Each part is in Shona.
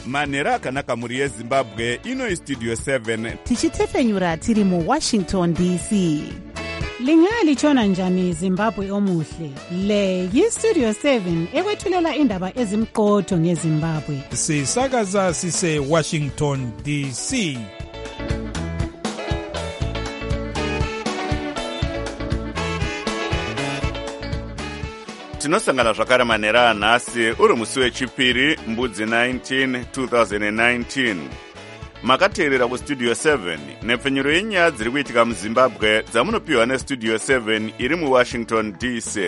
manhero akanaka mhuri yezimbabwe. Ino Studio 7 tichitefenyura tiri muWashington DC. Lingalitshona njani Zimbabwe omuhle? Le yiStudio 7 ekwethulela indaba ezimqotho ngeZimbabwe. Sisakaza sise Washington DC. tinosangana zvakare manhero anhasi uri musi wechipiri mbudzi 19 2019. Makateerera kuStudio 7 nepfenyuro yenyaya dziri kuitika muZimbabwe dzamunopiwa neStudio 7 iri muWashington DC.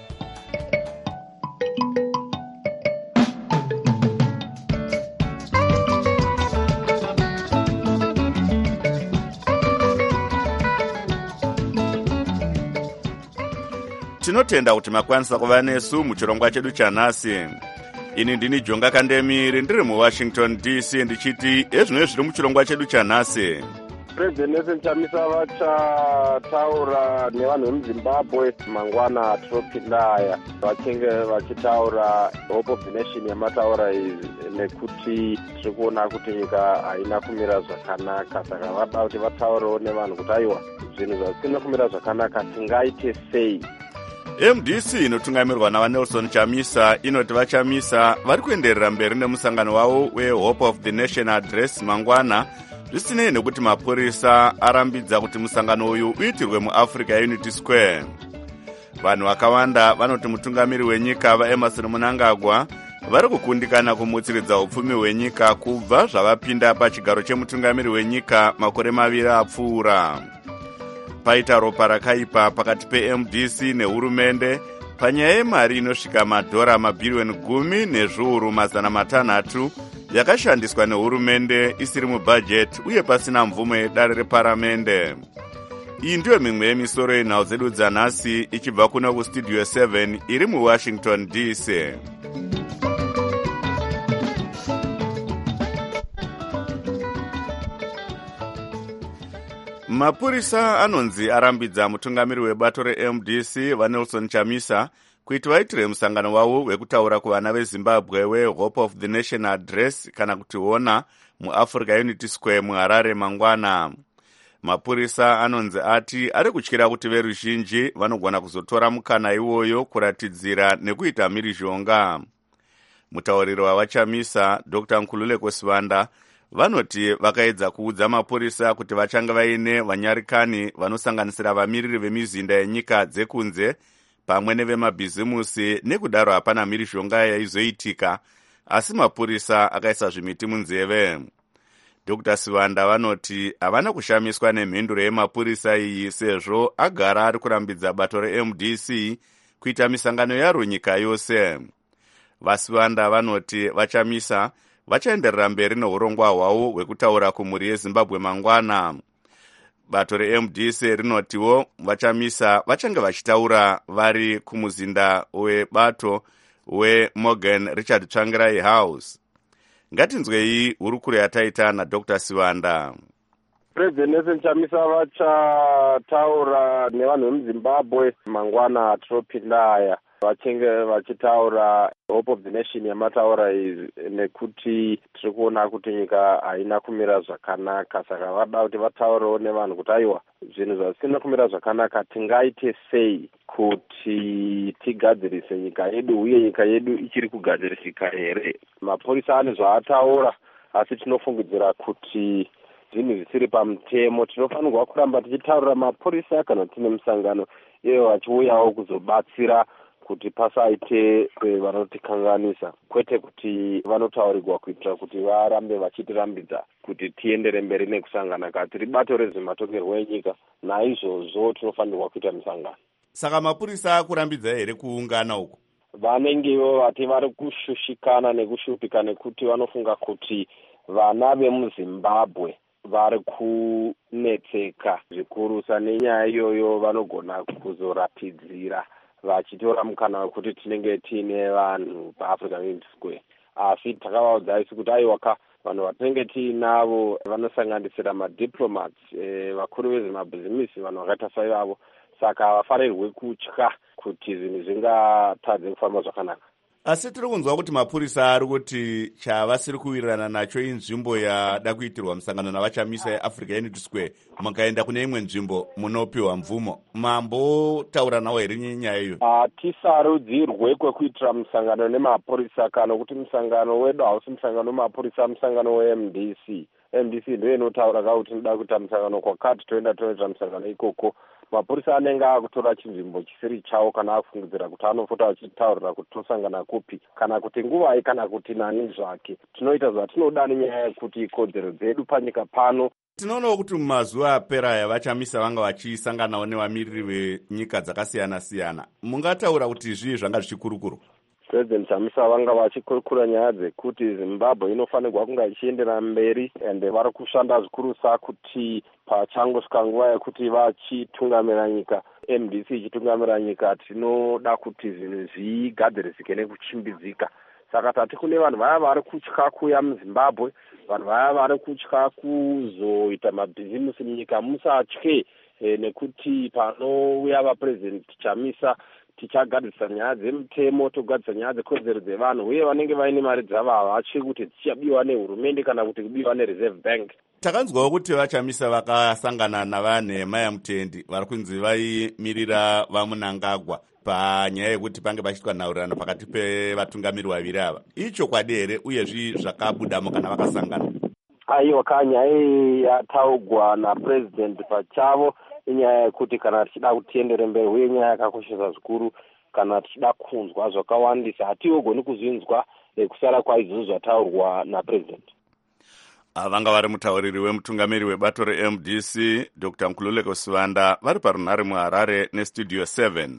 Tinotenda kuti makwanisa kuva nesu muchirongwa chedu chanhasi. Ini ndini Jonga Kandemiri ndiri muWashington DC ndichiti ezvino zviri muchirongwa chedu chanhasi. President Nelson Chamisa vachataura nevanhu vemuZimbabwe mangwana atopinda aya. Vachinge vachitaura Hope of the Nation yamataura izvi nekuti tiri kuona kuti nyika haina kumira zvakanaka. Saka vada kuti vataurewo nevanhu kuti aiwa zvinhu zvisina kumira zvakanaka tingaite sei. MDC inotungamirwa naVaNelson Chamisa inoti vaChamisa vari kuenderera mberi nemusangano wavo weHope of the Nation address mangwana, zvisinei nekuti mapurisa arambidza kuti musangano uyu uitirwe muAfrica Unity Square. Vanhu vakawanda vanoti mutungamiri wenyika vaEmmerson Mnangagwa vari kukundikana kumutsiridza upfumi hwenyika kubva zvavapinda pachigaro chemutungamiri wenyika makore maviri apfuura. Paita ropa rakaipa pakati peMDC nehurumende panyaya yemari inosvika madhora mabhiriyoni 10,600 yakashandiswa nehurumende isiri mubhajeti uye pasina mvumo yedare reparamende. Iyi ndiyo mimwe yemisoro yenhau dzedu dzanhasi ichibva kuno kuStudio 7 iri muWashington DC. Mapurisa anonzi arambidza mutungamiri webato reMDC vaNelson Chamisa kuti vaitire musangano wavo wekutaura kuvana veZimbabwe weHope of the Nation address kana kuti hona muAfrica Unity Square muHarare mangwana. Mapurisa anonzi ati ari kutyira kuti veruzhinji vanogona kuzotora mukana iwoyo kuratidzira nekuita mhirizhonga. Mutauriri wavaChamisa Dr. Nkululeko Sivanda vanoti vakaedza kuudza mapurisa kuti vachanga vaine vanyarikani vanosanganisira vamiriri vemizinda yenyika dzekunze pamwe nevemabhizimusi, nekudaro hapana mhirizhonga yaizoitika, asi mapurisa akaisa zvimiti munzeve. Dr. Sivanda vanoti havana kushamiswa nemhinduro yemapurisa iyi sezvo agara ari kurambidza bato reMDC kuita misangano yaro nyika yose. VaSivanda vanoti vaChamisa vachaenderera mberi neurongwa hwavo hwekutaura kumhuri yeZimbabwe mangwana. Bato reMDC rinotiwo vaChamisa vachange vachitaura vari kumuzinda webato weMorgan Richard Tsvangirai House. Ngatinzwei hurukuro yataita naDr. Sivanda. President Nelson Chamisa vachataura nevanhu vemuZimbabwe mangwana atopinda aya. Vachinge vachitaura Hope of the Nation yamataura izvi nekuti tiri kuona kuti nyika haina kumira zvakanaka. Saka vada kuti vataurewo nevanhu kuti aiwa zvinhu zvisina kumira zvakanaka tingaite sei kuti tigadzirise nyika yedu uye nyika yedu ichiri kugadzirisika here. Mapurisa ane zvaataura asi tinofungidzira kuti zvinhu zvisiri pamutemo. Tinofanirwa kuramba tichitaurira mapurisa kana tine musangano iye vachiuyawo kuzobatsira kuti pasaite vanotikanganisa, kwete kuti vanotaurirwa kuitira kuti varambe vachitirambidza kuti tiendere mberi nekusangana kati ribato rezvematokerwo enyika. Naizvozvo tinofanirwa kuita misangano. Saka mapurisa akurambidza here kuungana uku? Vanengewo vati vari kushushikana nekushupika nekuti vanofunga kuti vana vemuZimbabwe vari kunetseka zvikurusa nenyaya iyoyo. Vanogona kuzoratidzira vachitora mukana wekuti tinenge tiine vanhu paAfrica Unity Square, asi takavaudza isi kuti aiwaka vanhu vatinenge tiinavo vanosanganisira madiplomats, vakuru vezvemabhizimisi, vanhu vakaita saivavo. Saka havafarirwi kutya kuti zvinhu zvingatadze kufamba zvakanaka. Asi tiri kunzwa kuti mapurisa ari kuti chavasiri kuwirirana nacho inzvimbo yada kuitirwa musangano navachamisa yeAfrica Unity Square, mukaenda kune imwe nzvimbo munopiwa mvumo. Mambotaura nawo here nyaya iyo? Hatisarudzirwe kwekuitira musangano nemapurisa kana kuti musangano wedu hausi musangano wemapurisa, musangano weMDC. MDC ndiyo inotaura kuti tinoda kuita musangano kwakati, toenda toita musangano ikoko. Mapurisa anenge akutora chinzvimbo chisiri chawo kana afungidzira kuti anofota achitaurira kuti tosangana kupi kana kuti nguvai kana kuti nani zvake. Tinoita zvatinoda nenyaya yekuti ikodzero dzedu panyika pano. Tinoonawo kuti mumazuva apera vachamisa vanga vachisanganawo nevamiriri venyika dzakasiyana-siyana. Mungataura kuti zvii zvanga zvichikurukuru? President Chamisa vanga vachikurukura nyaya dzekuti Zimbabwe inofanirwa kunge ichiendera mberi, ende vari kushanda zvikurusa kuti pachangosvika nguva yekuti vachitungamira nyika, MDC ichitungamira nyika, tinoda kuti zvinhu zvigadzirisike nekuchimbidzika. Saka tati kune vanhu vaya vari kutya kuya muZimbabwe, vanhu vaya vari kutya kuzoita mabhizimusi munyika, musatye nekuti panouya vaPresident Chamisa tichagadzirisa nyaya dzemutemo, togadzirisa nyaya dzekodzero dzevanhu, uye vanenge vaine mari dzavo havatyi kuti dzichabiwa nehurumende kana kuti kubiwa neReserve Bank. Takanzwawo kuti vachamisa vakasangana navanhema yamutendi vari kunzi vaimirira vaMunangagwa panyaya yekuti pange pachiitwa nhaurirano pakati pevatungamiri vaviri ava. Ichokwadi here uyezvi zvakabudamo kana vakasangana? Aiwa, kanyaya yataugwa naPresident pachavo inyaya yekuti kana tichida kutiendere mberi, uye nyaya yakakoshesa zvikuru kana tichida kunzwa zvakawandisa, hatigoni kuzvinzwa nekusara kwaizvozvo zvataurwa naPresident. Vanga vari mutauriri wemutungamiri webato reMDC Dr. Nkululeko Sivanda vari parunhare muHarare neStudio 7.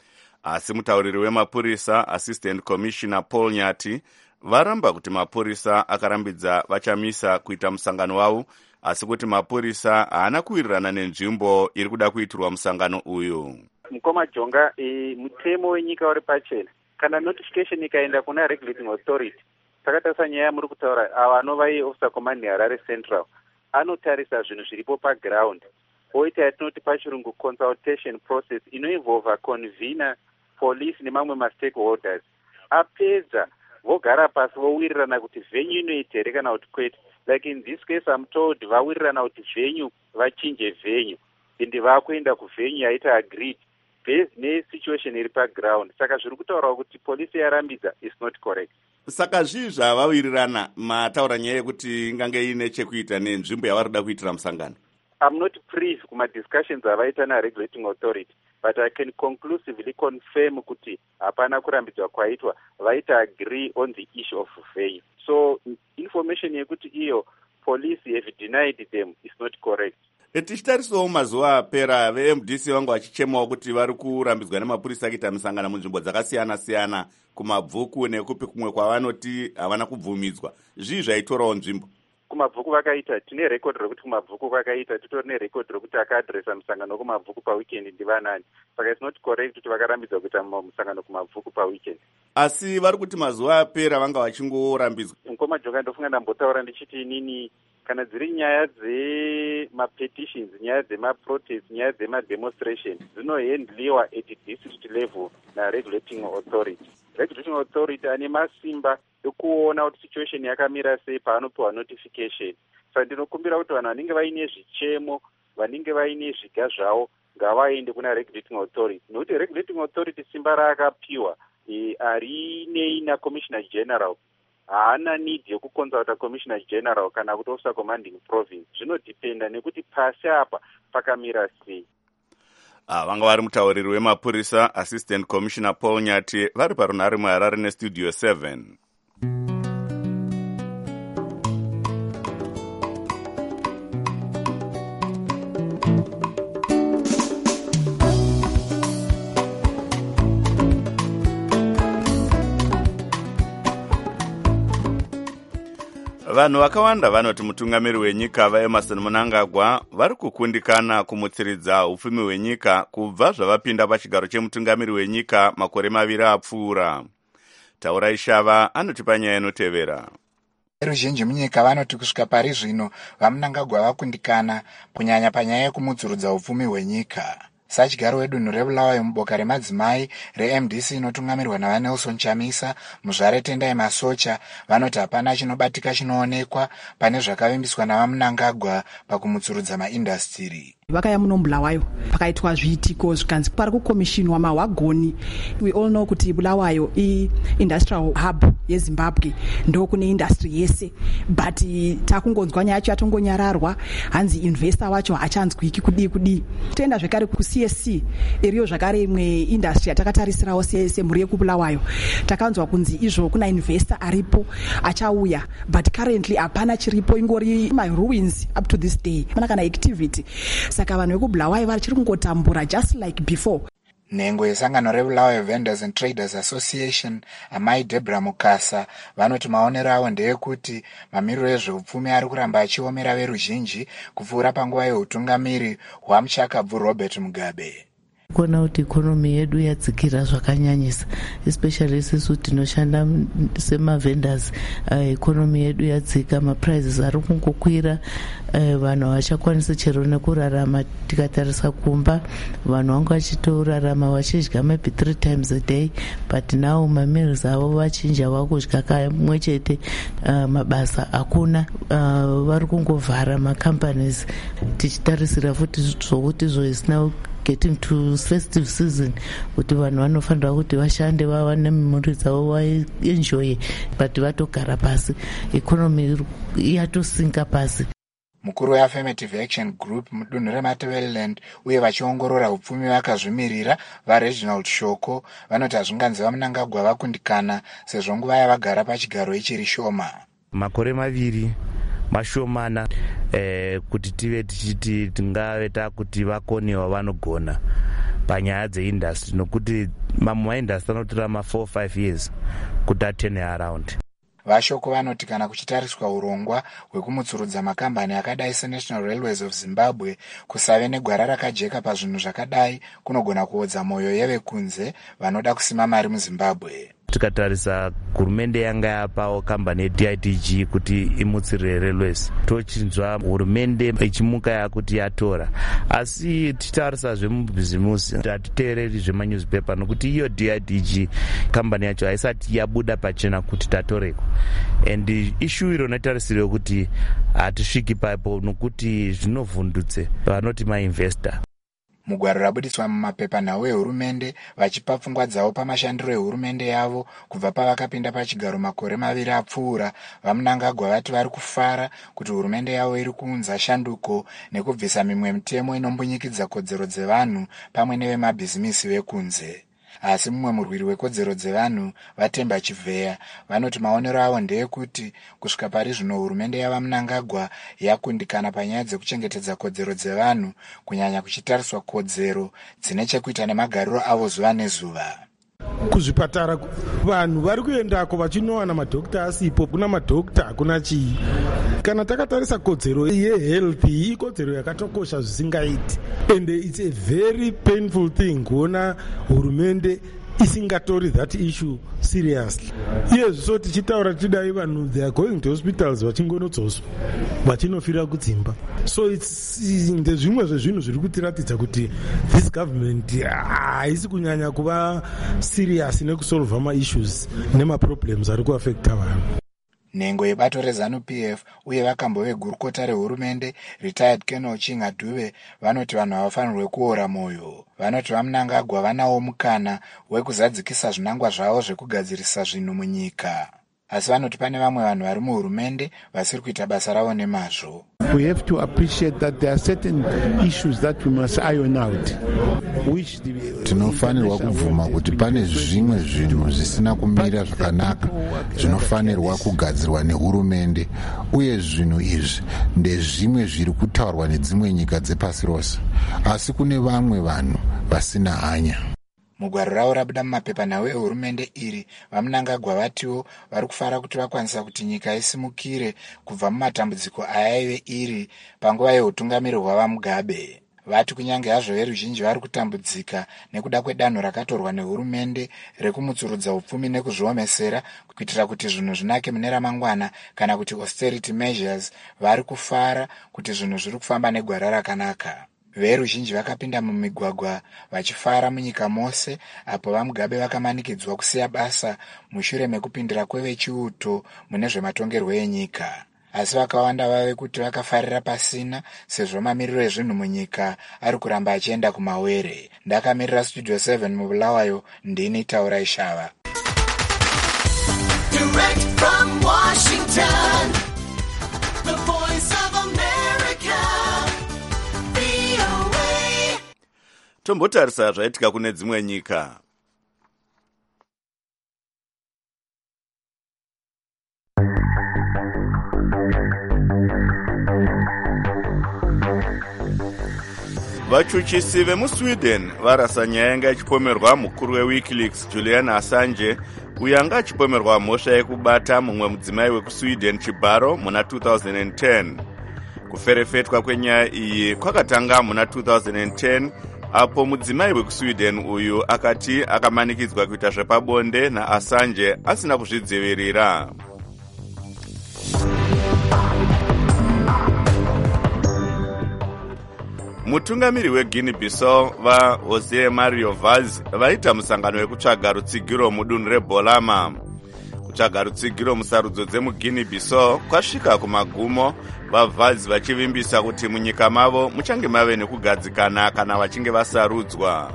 Asi mutauriri wemapurisa Assistant Commissioner Paul Nyati varamba kuti mapurisa akarambidza vachamisa kuita musangano wavo, asi kuti mapurisa haana kuwirirana nenzvimbo iri kuda kuitirwa musangano uyu. Mukoma Jonga, mutemo wenyika uri pachena. Kana notification ikaenda kuna regulating authority, takatasa nyaya muri kutaura ava anova officer command Harare Central, anotarisa zvinhu zviripo paground. Oita yatinoti pachirungu consultation process inoinvolva convener, police nemamwe ma-stakeholders. Apedza vogara pasi vowirirana kuti venue inoita here kana kuti kwete. Like in this case, I'm told vawirirana kuti venue vachinje venue, ende vakuenda kuvenue yaita agreed based nesituation iri paground. Saka zviri kutaura kuti polisi yarambidza is not correct. Saka zvii zvavawirirana mataura nyaya yekuti ingange ine chekuita nenzvimbo yavari kuda kuitira musangano? I'm not privy kuma discussions avaita na-regulating authority, but I can conclusively confirm kuti hapana kurambidzwa kwaitwa, vaita agree on the issue of venue. So information yekuti iyo police have denied them is not correct. Tichitarisawo mazuva apera veMDC vangu vachichemawo kuti vari kurambidzwa nemapurisa akuita misangano munzvimbo dzakasiyana-siyana, kumabvuku nekupi kumwe kwavanoti havana kubvumidzwa. Zvii zvaitorawo nzvimbo? Kumabvuku vakaita, tine record rekuti kumabvuku vakaita, titori nerecord rekuti akaadresa musangano kumabvuku paweekend ndivanani. Saka it's not correct kuti vakarambidzwa kuita musangano kumabvuku paweekend. Asi vari kuti mazuva apera vanga vachingorambidzwa. Mukoma Jonga, ndofunga ndambotaura ndichiti inini, kana dziri nyaya dzemapetitions, nyaya dzemaprotest, nyaya dzemademonstration, dzinohandliwa at district level na-regulating authority. Regulating authority ane masimba ekuona kuti situation yakamira sei paanopiwa notification. Saka ndinokumbira kuti vanhu vanenge vaine zvichemo, vanenge vaine zviga zvavo, ngavaende kuna regulating authority. Nokuti regulating authority simba raakapiwa harinei naCommissioner General. Haana need yekukonsulta Commissioner General kana kuti officer commanding province. Zvinodependa nekuti pasi apa pakamira sei. Vanga vari mutauriri wemapurisa Assistant Commissioner Paul Nyati vari parunhare muHarare neStudio 7. Vanhu vakawanda vanoti mutungamiri wenyika vaEmmerson Mnangagwa vari kukundikana kumutsiridza upfumi hwenyika kubva zvavapinda pachigaro chemutungamiri wenyika makore maviri apfuura. Taura Ishava anotipa nyaya inotevera. Ruzhinji munyika vanoti kusvika pari zvino vaMnangagwa vakundikana kunyanya panyaya yekumudzurudza upfumi hwenyika. Sachigaro wedunhu reBulawayo muboka remadzimai reMDC inotungamirwa naVanelson Chamisa, muzvare Tendai Masocha, vanoti hapana chinobatika chinoonekwa pane zvakavimbiswa navaMnangagwa pakumutsurudza maindastiri. Vakaya muno Bulawayo pakaitwa zviitiko zvikanzi pari kukomishinwa mahwagoni. We all know kuti Bulawayo industrial hub yeZimbabwe ndo kune industry yese, but takungonzwa nyaya yacho yatongonyararwa, hanzi investor wacho hachanzwiki kudi. Toenda zvekare kuCSC iriyo zvakare imwe industry yatakatarisirawo semhuri yekuBulawayo. Takanzwa kunzi izvo kuna investor aripo achauya, but currently hapana chiripo, ingori my ruins up to this day. Mana kana activity. Saka vanhu vekuBulawayo vachiri kungotambura just like before. Nhengo yesangano reBulawayo Vendors and Traders Association, amai Deborah Mukasa, vanoti maonero avo ndeyekuti mamiriro ezveupfumi ari kuramba achiomera veruzhinji kupfuura panguva yeutungamiri hwaMuchakabvu Robert Mugabe. Kuona kuti ikonomi yedu yadzikira zvakanyanyisa, especially isusu tinoshanda semavendors. Ikonomi yedu yadzika, maprices ari kungokwira, vanhu havachakwanisi chero nekurarama. Tikatarisa kumba, vanhu vanga vachitorarama vachidya maybe 3 times a day, but now mameals avo vachinja vakudya kamwe chete, mabasa hakuna, vari kungovhara macompanies. Tichitarisira futi zvokuti zvisina getting to festive season, kuti vanhu vanofanira kuti vashande vawane mhuri dzavo vaenjoye, but vatogara pasi, economy yatosinka pasi. Mukuru weAffirmative Action Group mudunhu reMatabeleland uye vachiongorora upfumi vakazvimirira vaReginald Shoko vanoti hazvinganzi vaMnangagwa vakundikana sezvo nguva yavagara pachigaro ichiri shoma. Makore maviri mashomana kuti tive tichiti tingave takuti vakonewa vanogona panyaya dzeindustry, nokuti mamwe maindustry anotora 4-5 years kuti atene around. Vashoko vanoti kana kuchitariswa urongwa hwekumutsurudza makambani akadai seNational Railways of Zimbabwe, kusave negwara rakajeka pazvinhu zvakadai kunogona kuodza mwoyo yevekunze vanoda kusima mari muZimbabwe. Tikatarisa hurumende yanga yapawo kambani yeDITG kuti imutsirire railways, tochinzwa hurumende ichimuka yakuti yatora, asi tichitarisa zvemubhizimusi hatiteereri zvemanyuzipepa, nokuti iyo DITG kambani yacho haisati yabuda pachena kuti tatoreko, and issue iro natarisire kuti hatisviki papo, nokuti zvinovhundutse vanoti mainvestor. Mugwaro rabudiswa mumapepanhau ehurumende vachipa pfungwa dzavo pamashandiro ehurumende yavo kubva pavakapinda pachigaro makore maviri apfuura, vaMnangagwa vati vari kufara kuti hurumende yavo iri kuunza shanduko nekubvisa mimwe mitemo inombunyikidza kodzero dzevanhu pamwe nevemabhizimisi vekunze. Asi mumwe murwiri wekodzero dzevanhu, Vatemba Chivheya, vanoti maonero avo ndeyekuti kusvika pari zvino hurumende yavaMnangagwa yakundikana panyaya dzekuchengetedza kodzero dzevanhu, kunyanya kuchitariswa kodzero dzine chekuita nemagariro avo zuva nezuva. Kuzvipatara vanhu vari kuendako vachinowana madhokta asipo, kuna madhokta hakuna chii. Kana takatarisa kodzero yehealth ikodzero yakatokosha zvisingaiti, and it's a very painful thing kuona hurumende isingatori that issue seriously. Iyezvo tichitaura tidai vanhu they are going to hospitals vachingonodzoswa vachinofira kudzimba. So it's ndezvimwe zvezvinhu zviri kutiratidza kuti this government haisi kunyanya kuva serious nekusolva maissues nemaproblems ari kuaffecta vanhu. Nhengo yebato reZANU-PF uye vakambo vegurukota rehurumende retired Colonel Chinga Dube vanoti vanhu havafanirwe kuora moyo. Vanoti vaMnangagwa vanawo mukana wekuzadzikisa zvinangwa zvavo zvekugadzirisa zvinhu munyika. Asi vanoti pane vamwe vanhu vari muhurumende vasiri kuita basa ravo nemazvo. We have to appreciate that there are certain issues that we must iron out. Tinofanirwa kubvuma kuti pane zvimwe zvinhu zvisina kumira zvakanaka zvinofanirwa kugadzirwa nehurumende, uye zvinhu izvi ndezvimwe zviri kutaurwa nedzimwe nyika dzepasi rose, asi kune vamwe vanhu vasina hanya. Mugwaro ravo rabuda mumapepanhau ehurumende iri, vaMnangagwa vatiwo vari kufara kuti vakwanisa kuti nyika isimukire kubva mumatambudziko ayaive iri panguva yeutungamiri hwavaMugabe. Vati kunyange hazvo veruzhinji vari kutambudzika nekuda kwedanho rakatorwa nehurumende rekumutsurudza upfumi nekuzviomesera kuitira kuti zvinhu zvinake mune ramangwana, kana kuti austerity measures, vari kufara kuti zvinhu zviri kufamba negwara rakanaka. veruzhinji vakapinda mumigwagwa vachifara munyika mose, apo vamugabe vakamanikidzwa kusiya basa mushure mekupindira kwevechiuto mune zvematongerwo enyika. Asi vakawanda vave kuti vakafarira pasina, sezvo mamiriro ezvinhu munyika ari kuramba achienda kumawere. Ndakamirira Studio 7 muBulawayo, ndini Taura Ishava. Direct from Washington, the voice of America, VOA. Tombotarisa zvaitika kune dzimwe nyika. Vachuchisi vemuSweden varasa nyaya yanga ichipomerwa mukuru weWikileaks Julian Assange, uyo anga achipomerwa mhosva yekubata mumwe mudzimai wekuSweden chibharo muna 2010. Kuferefetwa kwenyaya iyi kwakatanga muna 2010, apo mudzimai wekuSweden uyu akati akamanikidzwa kuita zvepabonde naAssange asina kuzvidzivirira. Mutungamiri weGuinea-Bissau vaJose Mario Vaz vaita musangano wekutsvaga rutsigiro mudunhu reBolama. Kutsvaga rutsigiro musarudzo dzemuGuinea-Bissau kwasvika kumagumo, vaVaz vachivimbisa kuti munyika mavo muchange mave nekugadzikana kana vachinge vasarudzwa.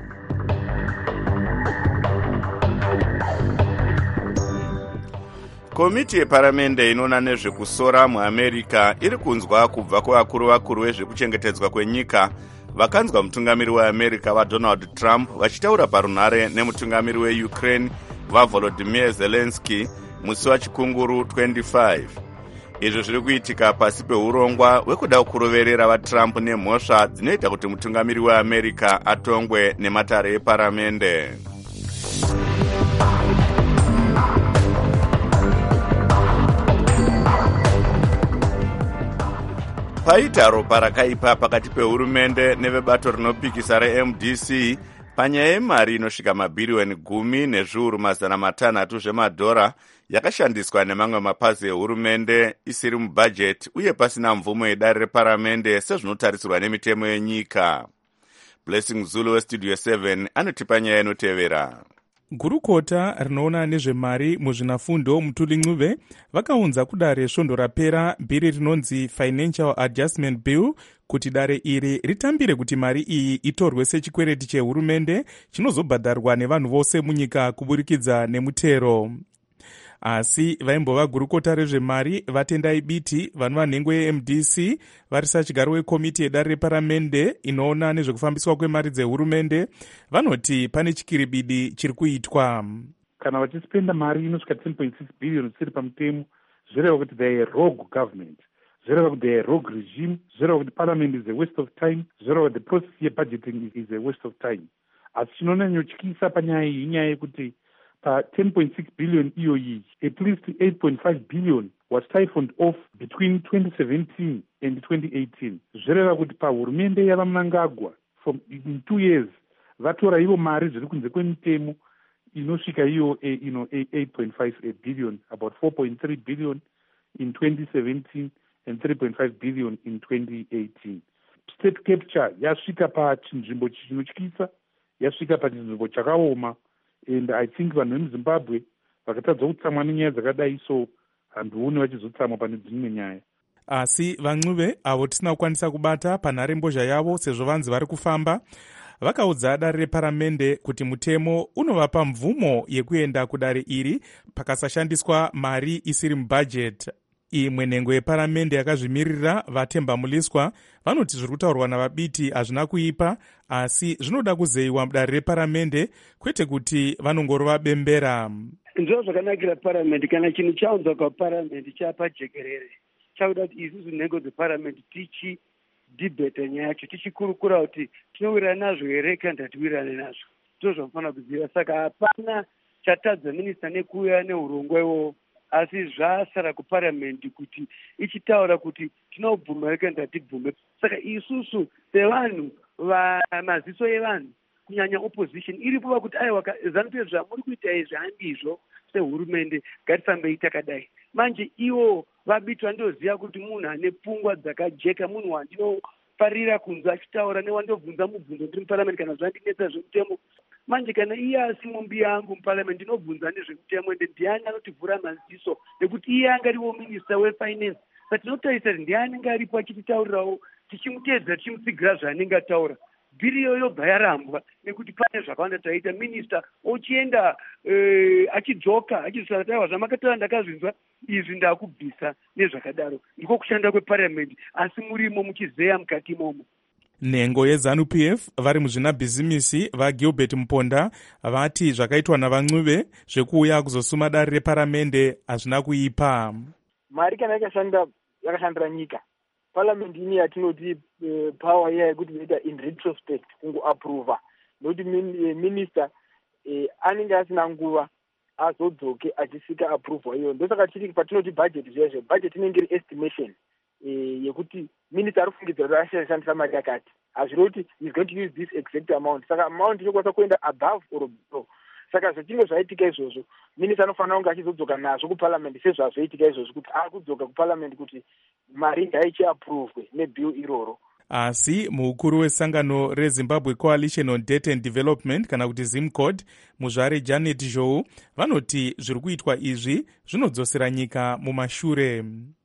Komiti yeparamende inoona nezvekusora muAmerica iri kunzwa kubva kuvakuru vezvekuchengetedzwa kwenyika vakanzwa mutungamiri weAmerica vaDonald Trump vachitaura parunhare nemutungamiri weUkraine vaVolodymyr Zelensky musi wachikunguru 25. Izvo zviri kuitika pasi peurongwa hwekuda kuroverera vaTrump nemhosva dzinoita kuti mutungamiri weAmerica atongwe nematare eparamende. Paita ropa rakaipa pakati pehurumende nevebato rinopikisa reMDC panyaya yemari inosvika mabhiriyoni 10,500 zvemadhora yakashandiswa nemamwe mapazi ehurumende isiri mubhajeti uye pasina mvumo yedare reparamende sezvinotarisirwa nemitemo yenyika. Blessing Zulu weStudio 7 anotipa nyaya inotevera. Gurukota rinoona nezvemari muzvinafundo Mutuli vakaunza kudare svondo rapera bhiri rinonzi Financial Adjustment Bill kuti dare iri ritambire kuti mari iyi itorwe sechikwereti chehurumende chinozobhadharwa nevanhu vose munyika kuburikidza nemutero. Asi vaimbova gurukota rezvemari vatendai biti vanhu vanhengo yeMDC varisa chigaro wekomiti yedare reparamende inoona nezvekufambiswa kwemari dzehurumende vanoti pane chikiribidi chiri kuitwa. Kana vachispenda mari inosvika 10.6 billion isiri pamutemo, zvireva kuti they are rogue government, zvireva kuti they are rogue regime, zvireva kuti parliament is a waste of time, zvireva kuti the process yebudgeting is a waste of time. Asi chinonyanyotyisa panyaya iyi inyaya yekuti pa 10.6 billion iyoyi, at least 8.5 billion was siphoned off between 2017 and 2018. Zvireva kuti pahurumende yavaMnangagwa from in 2 years vatora ivo mari zviri kunze kwemitemo inosvika iyo 8.5 billion, about 4.3 billion in 2017 and 3.5 billion in 2018. State capture yasvika pachinzvimbo chinotyisa, yasvika pachinzvimbo chakaoma, and I think vanhu vemuZimbabwe vakatadza kutsamwa nenyaya dzakadai, so handioni vachizotsamwa pane dzimwe nyaya. Asi vancuve avo tisina kukwanisa kubata panhare mbozha yavo sezvo vanzi vari kufamba vakaudza dare reparamende kuti mutemo unovapa mvumo yekuenda kudare iri pakasashandiswa mari isiri mubhajeti. Imwe nhengo yeparamende yakazvimirira vatemba muliswa vanoti zviri kutaurwa navabiti hazvina kuipa, asi zvinoda kuzeyiwa mudare reparamende kwete kuti vanongorova bembera. Ndizvo zvakanakira paramende, kana chinhu chaunzwa kwaparamende chapa jekerere chakuda kuti isusu nhengo dzeparamende tichidhibhete nyaya yacho, tichikurukura kuti tinowirana nazvo here kana tatiwirane nazvo. Ndizvo zvanofanira kuziva. Saka hapana chatadza minista nekuuya neurongwa iwowo, asi zvasara kuparamende kuti ichitaura kuti tinobvuma here kana tatibvume. Saka isusu sevanhu vamaziso evanhu kunyanya opposition iripo vakuti aiwa ZANU-PF zvamuri kuita izvi handizvo sehurumende, ngatifambei takadai. Manje ivo vabitwa ndoziva kuti munhu ane pfungwa dzakajeka, munhu farira kunzwa achitaura newandobvunza mubvunzo ndiri muparamendi kana zvandinetsa zvemutemo. Manje kana iye asi mumbi yangu muparamendi ndinobvunza nezvemutemo ende ndiani anotivhura maziso nekuti iye anga ariwo minista wefinance. Saka tinotarisa kuti ndiani anenge aripo achititaurirawo tichimuteedzera tichimutsigira zvaanenge ataura. Bhiri iyoyo yobva yarambwa nekuti pane zvakawanda taita minista ochienda achidzoka achizvara taiwa zvamakataura ndakazvinzwa izvi ndakubvisa nezvakadaro. Ndiko kushanda kweparamendi asi murimo muchizeya mukati imomo. Nhengo yeZANU-PF vari muzvinabhizimisi vaGilbert Muponda vati zvakaitwa navan'uve zvekuuya kuzosuma dare reparamende hazvina kuipa. Mari kana yakashandira nyika, parliament ini yatinoti power iya yekuti inoita in retrospect kungoapprova nokuti minister anenge asina nguva azodzoke achisvika approval iyo. Ndosaka tiri patinoti budget zveshe, budget inenge iri estimation yekuti minister arifungidzira kuti ashandisa mari yakati, hazviri kuti is going to use this exact amount. Saka amount inokwanisa kuenda above or below. Saka zvichinge zvaitika izvozvo minista anofanira kunge achizodzoka nazvo kuparliament sezvazvoitika izvozvo kuti akudzoka kuparliament kuti mari ngaichiaprovwe nebill iroro. Asi mukuru wesangano reZimbabwe Coalition on Debt and Development kana kuti ZIMCOD muzvare Janet Zhou vanoti zviri kuitwa izvi zvinodzosera nyika mumashure.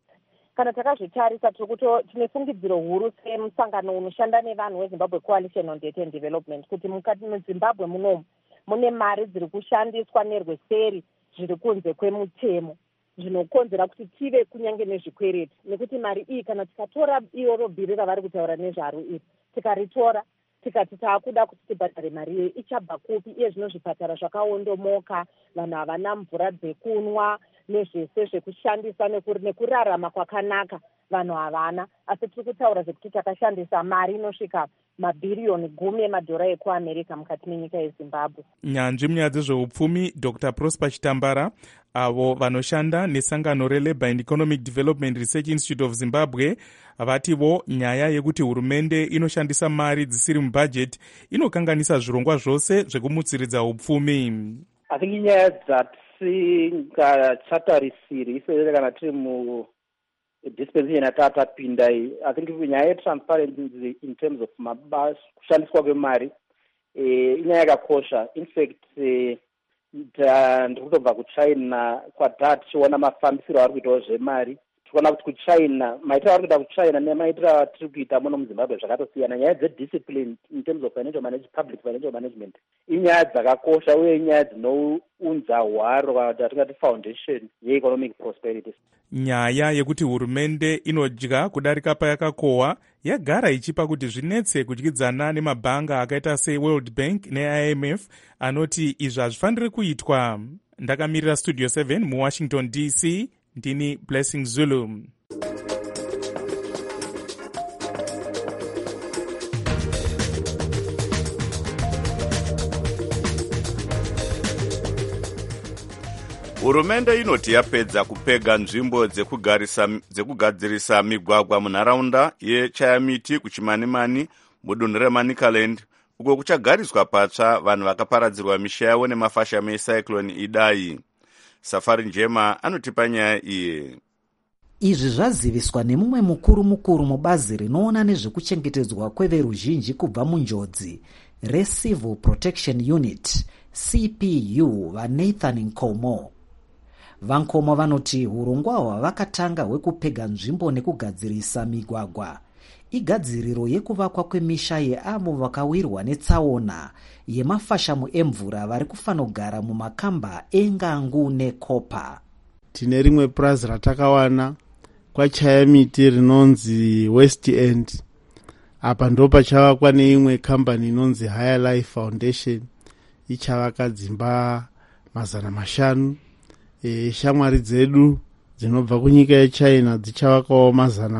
Kana takazvitarisa tine fungidziro huru semusangano unoshanda nevanhu weZimbabwe Coalition on Debt and Development kuti mukati meZimbabwe munomu mune mari dziri kushandiswa nerweseri zviri kunze kwemutemo zvinokonzera kuti tive kunyange nezvikwereti, nekuti mari iyi kana tikatora iroro bhiri ravari kutaura nezvaro iri tikaritora tikati taakuda kuti tibhadhare mari iyi ichabva kupi? Iye zvino zvipatara zvakaondomoka, vanhu havana mvura dzekunwa nezvese zvekushandisa nekurarama kwakanaka vanhu havana. Asi tiri kutaura zvekuti takashandisa mari inosvika mabhiriyoni 10 emadhora ekuamerica mukati menyika yeZimbabwe. Nyanzvi munyaya dzezveupfumi Dr. Prosper Chitambara avo vanoshanda nesangano reLabour and Economic Development Research Institute of Zimbabwe vativo nyaya yekuti hurumende inoshandisa mari dzisiri mubhajeti inokanganisa zvirongwa zvose zvekumutsiridza upfumi. Atingi nyaya dzatisingachatarisiri isere kana tiri dispensation yatatapinda iyi. I think nyaya yetransparency in terms of kushandiswa kwemari inyaya yakakosha. In fact ndikutobva kuchina kwadhaa tichiona mafambisiro ari kuitawo zvemari. Tikuona kuti kuchina maitiro ari kuita kuchina nemaitiro atiri kuita muno muZimbabwe zvakatosiyana. Nyaya dzediscipline in terms of public financial management inyaya dzakakosha uye inyaya dzinounza hwaro kana kuti atingati foundation yeeconomic prosperity. Nyaya yekuti hurumende inodya kudarika payakakohwa yagara ichipa kuti zvinetse kudyidzana nemabhanga akaita seWorld Bank neIMF anoti izvi hazvifaniri kuitwa. Ndakamirira Studio 7 muWashington DC, ndini Blessing Zulu. Hurumende inoti yapedza kupega nzvimbo dzekugadzirisa migwagwa munharaunda yeChayamiti kuChimanimani mudunhu reManicaland uko kuchagariswa patsva vanhu vakaparadzirwa misha yavo nemafashame ecyclone Idai. Safari Njema anotipa nyaya iyi. Izvi zvaziviswa nemumwe mukuru mubazi rinoona nezvekuchengetedzwa kweveruzhinji kubva munjodzi reCivil Protection Unit CPU vaNathan Nkomo. Vankomo vanoti hurongwa hwavakatanga hwekupega nzvimbo nekugadzirisa migwagwa igadziriro yekuvakwa kwemisha yeavo vakawirwa netsaona yemafashamu emvura vari kufanogara mumakamba engangu nekopa. Tine rimwe purazi ratakawana kwaChayamiti rinonzi West End. Apa ndo pachavakwa neimwe kambani inonzi Higher Life Foundation ichavaka dzimba 500. Shamwari dzedu dzinobva kunyika yeChina dzichavakawo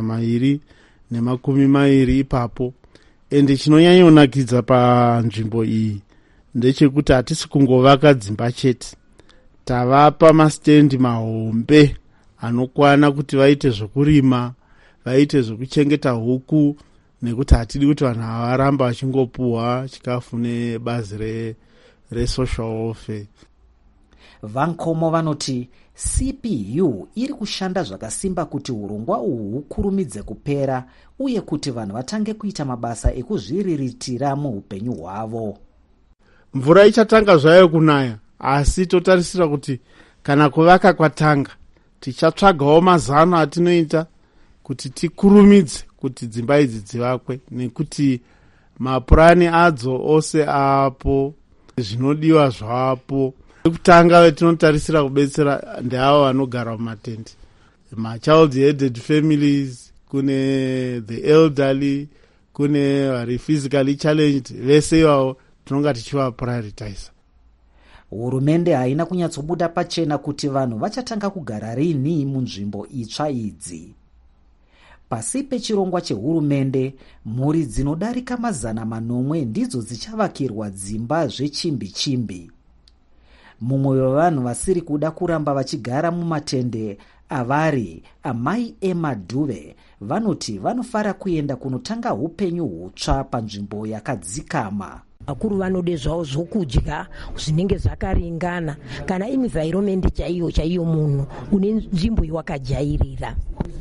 220 ipapo. Ende chinonyanyonakidza panzvimbo iyi ndechekuti hatisi kungovaka dzimba chete, tavapa mastendi mahombe anokwana kuti vaite zvokurima, vaite zvokuchengeta huku, nekuti hatidi kuti vanhu varamba vachingopuhwa chikafu nebazi resocial welfare. vankomo vanoti cpu iri kushanda zvakasimba kuti urongwa uhu hukurumidze kupera uye kuti vanhu vatange kuita mabasa ekuzviriritira muupenyu hwavo. Mvura ichatanga zvayo kunaya, asi totarisira kuti kana kuvaka kwatanga tichatsvagawo mazano atinoita kuti tikurumidze kuti dzimba idzi dzivakwe, nekuti mapurani adzo ose apo, zvinodiwa zvapo. Kutanga vetinotarisira kubetsera ndeavo vanogara mumatende, machild headed families, kune the elderly, kune vari physically challenged, vese ivavo tinonga tichiva prioritize. Hurumende haina kunyatsobuda pachena kuti vanhu vachatanga kugara rini munzvimbo itsva idzi. Pasi pechirongwa chehurumende, mhuri dzinodarika 900 ndidzo dzichavakirwa dzimba zvechimbi-chimbi. Mumwe wevanhu vasiri kuda kuramba vachigara mumatende avari amai Emma Duve vanoti vanofara kuenda kunotanga upenyu hutsva panzvimbo yakadzikama. Vakuru vanode zvavo zvokudya zvinenge zvakaringana, kana environment chaiyo munhu une nzvimbo yawakajairira.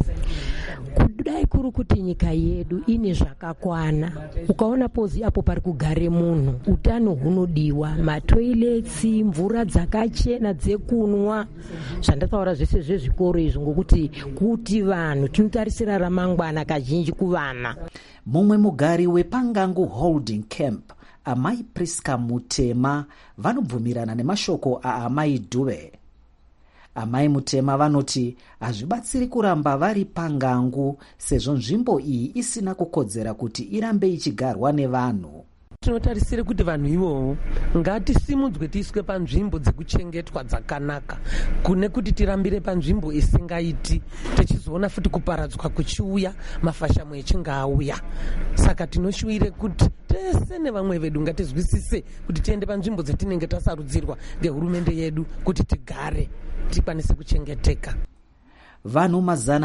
Kudai kuri kuti nyika yedu ine zvakakwana, ukaona pozi apo pari kugare munhu, utano hunodiwa, matoiletsi, mvura dzakachena dzekunwa, zvandataura zvese zvezvikoro izvo, ngokuti kuti vanhu tinotarisira ramangwana kazhinji kuvana. Mumwe mugari wePangangu Holding Camp, amai Priska Mutema, vanobvumirana nemashoko aamai Duve. Amai Mutema vanoti hazvibatsiri kuramba vari Pangangu sezvo nzvimbo iyi isina kukodzera kuti irambe ichigarwa nevanhu. Tinotarisira kuti vanhu ivovo ngatisimudzwe tiiswe panzvimbo dzekuchengetwa dzakanaka, kune kuti tirambire panzvimbo isingaiti tichizoona futi kuparadzwa kuchiuya, mafashamo echinge auya. Saka tinoshuvire kuti tese nevamwe vedu ngatizwisise kuti tiende panzvimbo dzatinenge tasarudzirwa ngehurumende yedu kuti tigare tikwanise kuchengeteka. Vanhu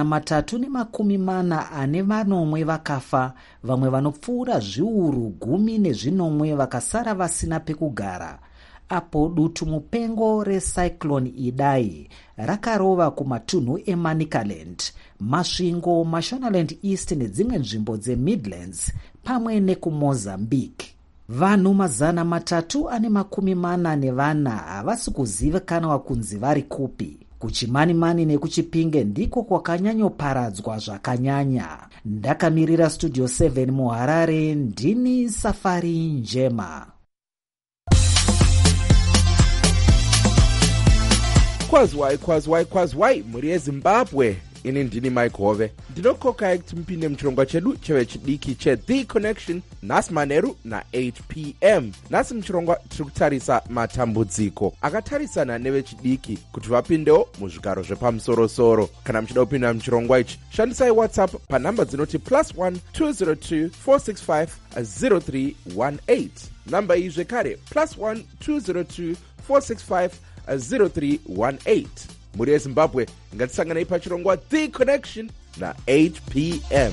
340 vakafa, vamwe vanopfuura zviuru 10 vakasara vasina pekugara apo dutu mupengo recyclone Idai rakarova kumatunhu eManicaland, Masvingo, Mashonaland East nedzimwe nzvimbo dzeMidlands pamwe nekuMozambique. Vanhu 340 havasi kuzivikanwa kunzi vari kupi. Kuchimanimani nekuchipinge ndiko kwakanyanyoparadzwa zvakanyanya. Ndakamirira Studio 7 muHarare, ndini Safari Njema. Kwazwai muri yeZimbabwe. Ini ndini Mike Hove. Ndinokokai kuti mupinde muchirongwa chedu chevechidiki cheThe Connection nhasi manheru na8 p.m. Nhasi muchirongwa tiri kutarisa matambudziko akatarisana nevechidiki kuti vapindewo muzvigaro zvepamusorosoro. Kana muchida kupinda muchirongwa ichi, shandisai WhatsApp panhamba dzinoti +1 202 465 0318. Namba iyi zvekare +1 202 465 0318. Muri yeZimbabwe, ngatisanganei pachirongwa The Connection na8 p.m.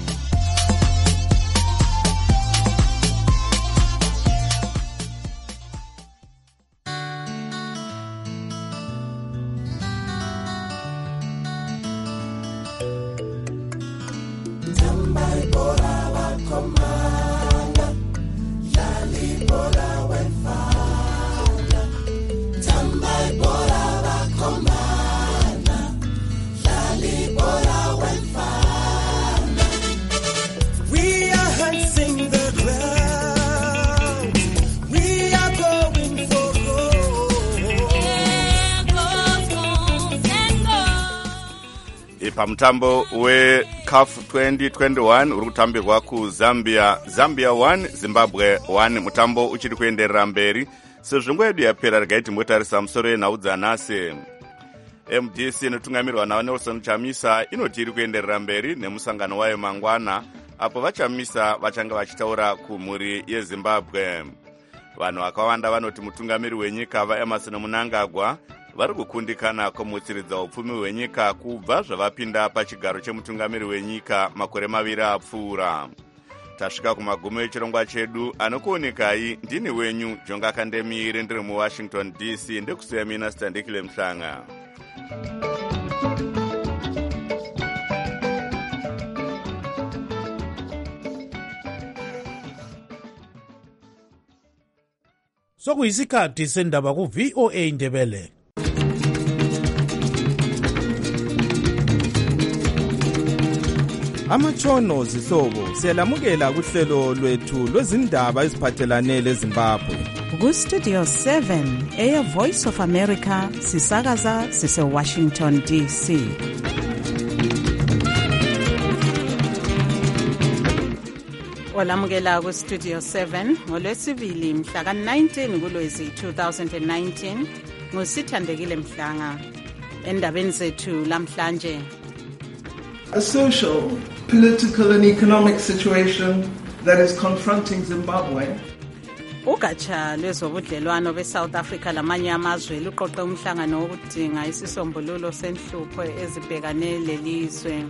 Pamutambo weCAF 2021 uri kutambirwa kuZambia, Zambia 1 Zimbabwe 1. Mutambo uchiri kuenderera mberi sezvo nguva yedu yapera. Regai timbotarisa musoro yenhau dzanhasi. MDC inotungamirwa naNelson Chamisa inoti iri kuenderera mberi nemusangano wayo mangwana, apo vaChamisa vachanga vachitaura kumhuri yeZimbabwe. Vanhu vakawanda vanoti mutungamiri wenyika vaEmmerson Mnangagwa vari kukundikana kumutsiridza upfumi hwenyika kubva zvavapinda pachigaro chemutungamiri wenyika makore 2 apfuura. tasvika kumagumo echirongwa chedu. Anokuonekai ndini wenyu Jonga Kandemire ndiri muWashington DC. Ndikusiya mina Standikile Mhlanga. Sokuyisikhathi sendaba ku VOA Ndebele. Amatshono zihlobo siyalamukela kuhlelo lwethu lwezindaba eziphathelane leZimbabwe. Ku Studio 7 Air Voice of America sisakaza sise Washington DC. Olamukela ku Studio 7 ngolwesibili mhla ka-19 kuLwezi 2019 nguSithandekile Mhlanga. Endabeni zethu lamhlanje, a social, political and economic situation that is confronting Zimbabwe. Ugatsha lwezobudlelwano beSouth Africa lamanye amazwe luqoqe umhlangano wokudinga isisombululo senhlupho ezibhekane lelizwe.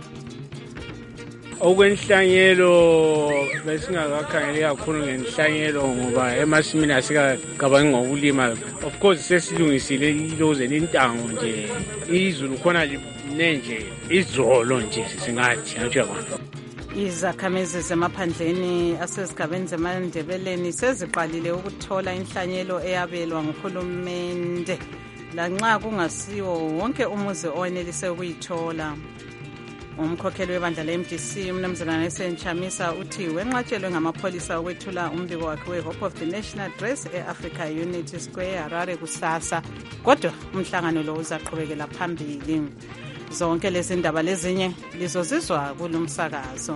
Okwenhlanyelo besingakakhangeli kakhulu ngenhlanyelo ngoba emasimini asikacabangi ngokulima. Of course sesilungisile iloze lentango nje, izulu khona nenje izolo nje singathi nje abantu. Izakhamizi zemaphandleni asezigabeni zemandebeleni seziqalile ukuthola inhlanyelo eyabelwa nguhulumende lanxa kungasiwo wonke umuzi owenelise ukuyithola. Umkhokheli webandla le-MDC umnumzana Nelson Chamisa uthi wenqatshelwe ngamapholisa ukwethula umbiko wakhe we-Hope of the Nation Address e-Africa Unity Square Harare kusasa, kodwa umhlangano lo uzaqhubekela phambili. Zonke lezi ndaba lezinye lizozizwa kulumsakazo.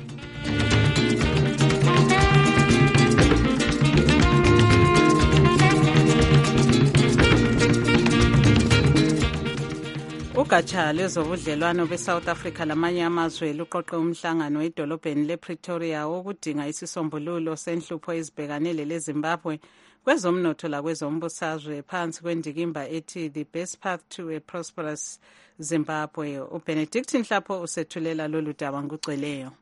Ugatsha lwezobudlelwano beSouth Africa lamanye amazwe luqoqe umhlangano edolobheni lePretoria wokudinga isisombululo senhlupho ezibhekanele leZimbabwe kwezomnotho lakwezombusazwe phansi kwendikimba ethi The Best Path to a Prosperous Zimbabwe. uBenedict Nhlapho usethulela lolu daba ngugcweleyo.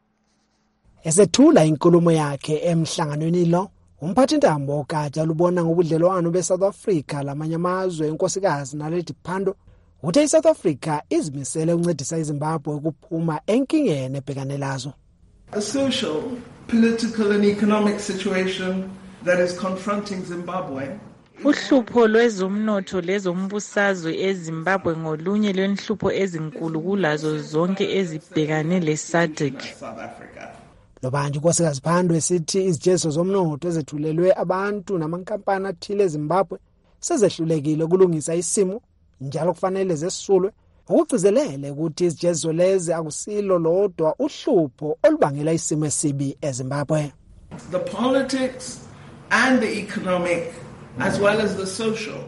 Esethula inkulumo yakhe emhlanganweni lo, umphathintambo ugatsha lubona ngobudlelwano beSouth Africa lamanye amazwe inkosikazi Naledi Pandor uthe iSouth Africa izimisele ukuncedisa iZimbabwe ukuphuma enkingeni ebhekane lazo. A social, political and economic situation that is confronting Zimbabwe. Uhlupho lwezomnotho lezombusazwe eZimbabwe ngolunye lwenhlupho ezinkulu kulazo zonke ezibhekane leSADC. Lobanje unkosikazi Pandor esithi izijezo zomnotho ezethulelwe abantu namankampani athile eZimbabwe sezehlulekile ukulungisa isimo, njalo kufanele zesulwe ukugcizelele ukuthi izijezo lezi akusilo lodwa uhlupho olubangela isimo esibi eZimbabwe. The politics and the economic as well as the social.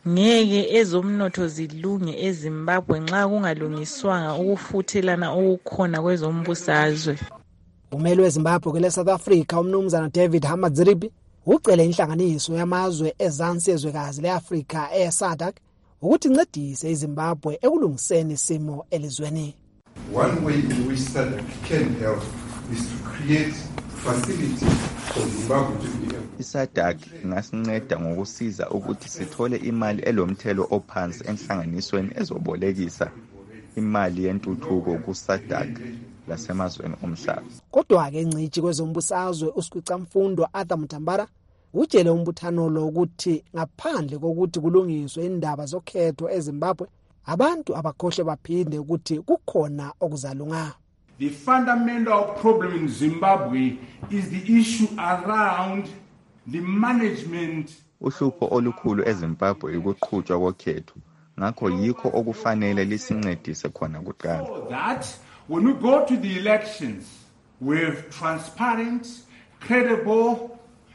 Ngeke ezomnotho zilunge eZimbabwe nxa kungalungiswanga ukufuthelana okukhona kwezombusazwe. Umeli weZimbabwe kule South Africa umnumzana David Hamadziripi ucele inhlanganiso yamazwe ezansi ezwekazi leAfrika eSADC ukuthi incedise iZimbabwe ekulungiseni isimo elizweni. One way in which SADC can help is to create facilities for Zimbabwe to be able. iSADC ingasinceda ngokusiza ukuthi sithole imali elomthelo ophansi enhlanganisweni ezobolekisa imali yentuthuko kuSADC lasemazweni omhlaba. Kodwa-ke ingcitshi kwezombusazwe uSikhwicamfundo Arthur Mutambara utshele umbuthano lo ukuthi ngaphandle kokuthi kulungiswe indaba zokhetho eZimbabwe, abantu abakhohle baphinde ukuthi kukhona okuzalunga. The fundamental problem in Zimbabwe is the issue around the management. Uhlupho olukhulu eZimbabwe ukuqhutshwa kokhetho, ngakho yikho okufanele lisincedise khona kuqala. That when we go to the elections with transparent, credible,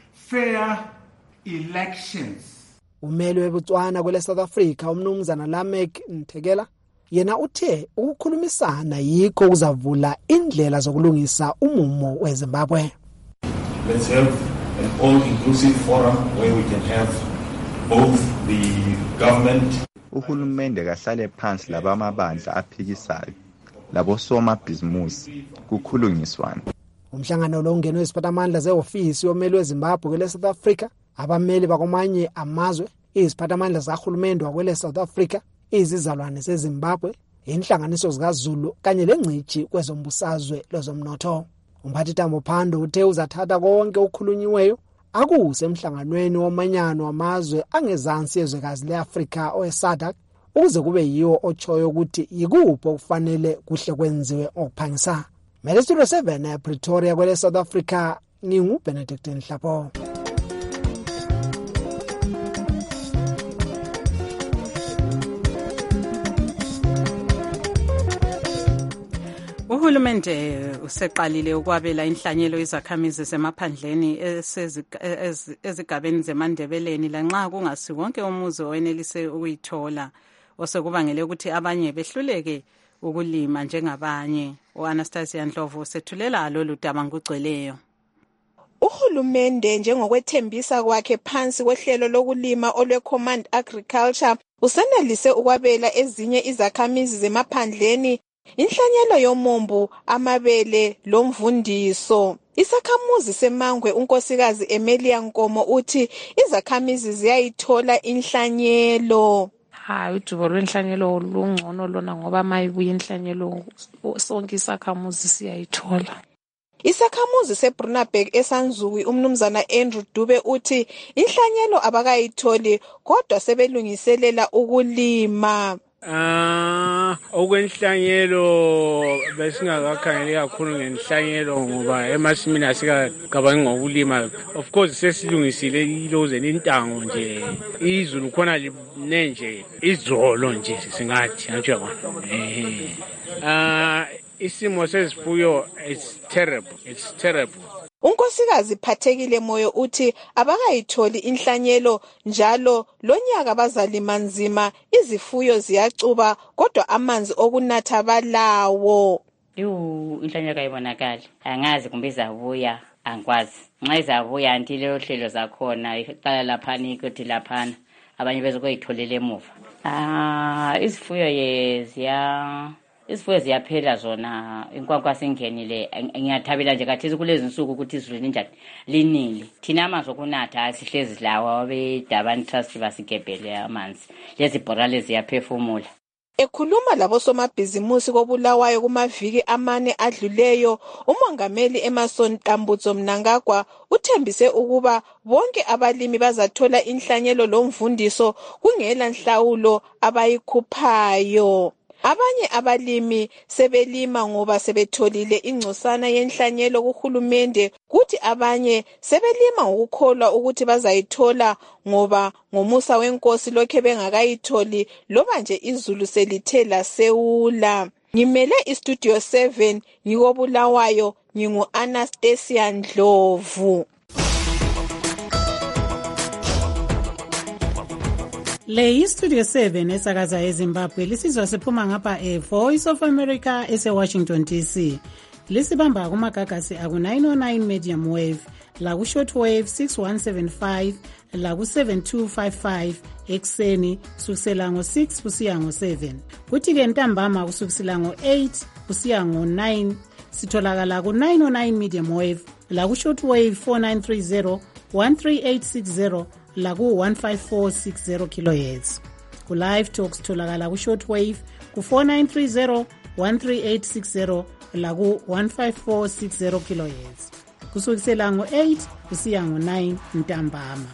fair elections. Umeli weBotswana kule South Africa umnumzana Lamek Nthekela yena uthe ukukhulumisana yikho kuzavula indlela zokulungisa umumo weZimbabwe. Let's have an all-inclusive forum where we can have both the government. Uhulumende kahlale phansi labamabandla aphikisayo labosomabhizimusi kukhulunyiswana. Umhlangano lo ungenwe iziphathamandla ze-ofisi yomeli weZimbabwe kwele South Africa, abameli bakwamanye amazwe, iziphathamandla zikahulumende wakwele South Africa, izizalwane zeZimbabwe, inhlanganiso zikaZulu kanye lengcitshi kwezombusazwe lozomnotho. Umphathi Tambo Phando uthe uzathatha konke okukhulunyiweyo akuse emhlanganweni womanyano wamazwe angezansi yezwekazi le-Afrika owe-SADC ukuze kube yiwo otshoyo ukuthi yikuphi okufanele kuhle kwenziwe ngokuphangisa. Mele Studio 7 Pretoria kwele South Africa, ngingu-Benedict Nhlapo. Uhulumende useqalile ukwabela inhlanyelo izakhamizi zemaphandleni ezigabeni zeMandebeleni lanxa kungasi wonke umuzi owenelise ukuyithola, osekubangele ukuthi abanye behluleke ukulima njengabanye. U-Anastasia Ndlovu usethulela lolu daba ngokugcweleyo. Uhulumende njengokwethembisa kwakhe phansi kwehlelo lokulima olwe-Command Agriculture usenelise ukwabela ezinye izakhamizi zemaphandleni inhlanyelo yomumbu, amabele lomvundiso. Isakhamuzi seMangwe unkosikazi Emilia Nkomo uthi izakhamizi ziyayithola inhlanyelo. Hayi, udubo lwenhlanyelo lungcono lona ngoba mayibuye inhlanyelo sonke isakhamuzi siyayithola. Isakhamuzi seBrunaberg eSanzuwi umnumzana Andrew Dube uthi inhlanyelo abakayitholi kodwa sebelungiselela ukulima. Okwenhlanyelo besingakakhangeli kakhulu ngenhlanyelo ngoba emasimini asikagabangi ngokulima. Of course sesilungisile iloze nentango nje, izulu khona linenje, izolo nje singathi nje bona. Isimo sezifuyo it's terrible. Unkosikazi Phathekile Moyo uthi abakayitholi inhlanyelo njalo lonyaka bazalima nzima, izifuyo ziyacuba kodwa amanzi okunatha balawo. Inhlanyelo kayibonakali, angazi kumbe izabuya, angikwazi. Nxa izabuya anti lelo hlelo zakhona iqala laphana ikuthi laphana abanye bezokoyitholela emuva. Izifuyo ziyaphela zona, inkwankwa sengenile. Ngiyathabela nje kathesi kulezi nsuku ukuthi izulu linjani linile. Thina amanzi okunatha sihlezi lawa abeDurban Trust basigebhele amanzi. Lezi bhorale ziyaphefumula. Ekhuluma labosomabhizimusi koBulawayo kumaviki 4 adluleyo, umongameli Emerson Tambutso Mnangagwa uthembise ukuba bonke abalimi bazathola inhlanyelo lomvundiso kungela nhlawulo abayikhuphayo. Abanye abalimi sebelima ngoba sebetholile ingcosana yenhlanyelo kuhulumende, kuthi abanye sebelima ngokukholwa ukuthi bazayithola ngoba ngomusa wenkosi lokhe bengakayitholi loba nje izulu selithe lasewula. Ngimele iStudio 7 ngikoBulawayo, ngingu-Anastasia Ndlovu. Le yiStudio 7 esakaza eZimbabwe, lisizwa siphuma ngapha Voice of America ese-Washington DC. Lisibamba kumagagasi aku-909 medium wave, laku-shortwave 6175, laku-7255 ekuseni kusukisela ngo-6 kusiya ngo-7. Kuthi-ke ntambama kusukisela ngo-8 kusiya ngo-9 sitholakala ku-909 medium wave, laku-shortwave 4930 13860 laku-15460 kHz. Ku-live talk sitholakala ku-shortwave ku-4930 13860 laku-15460 kHz kusukisela ngo-8 kusiya ngo-9 ntambama.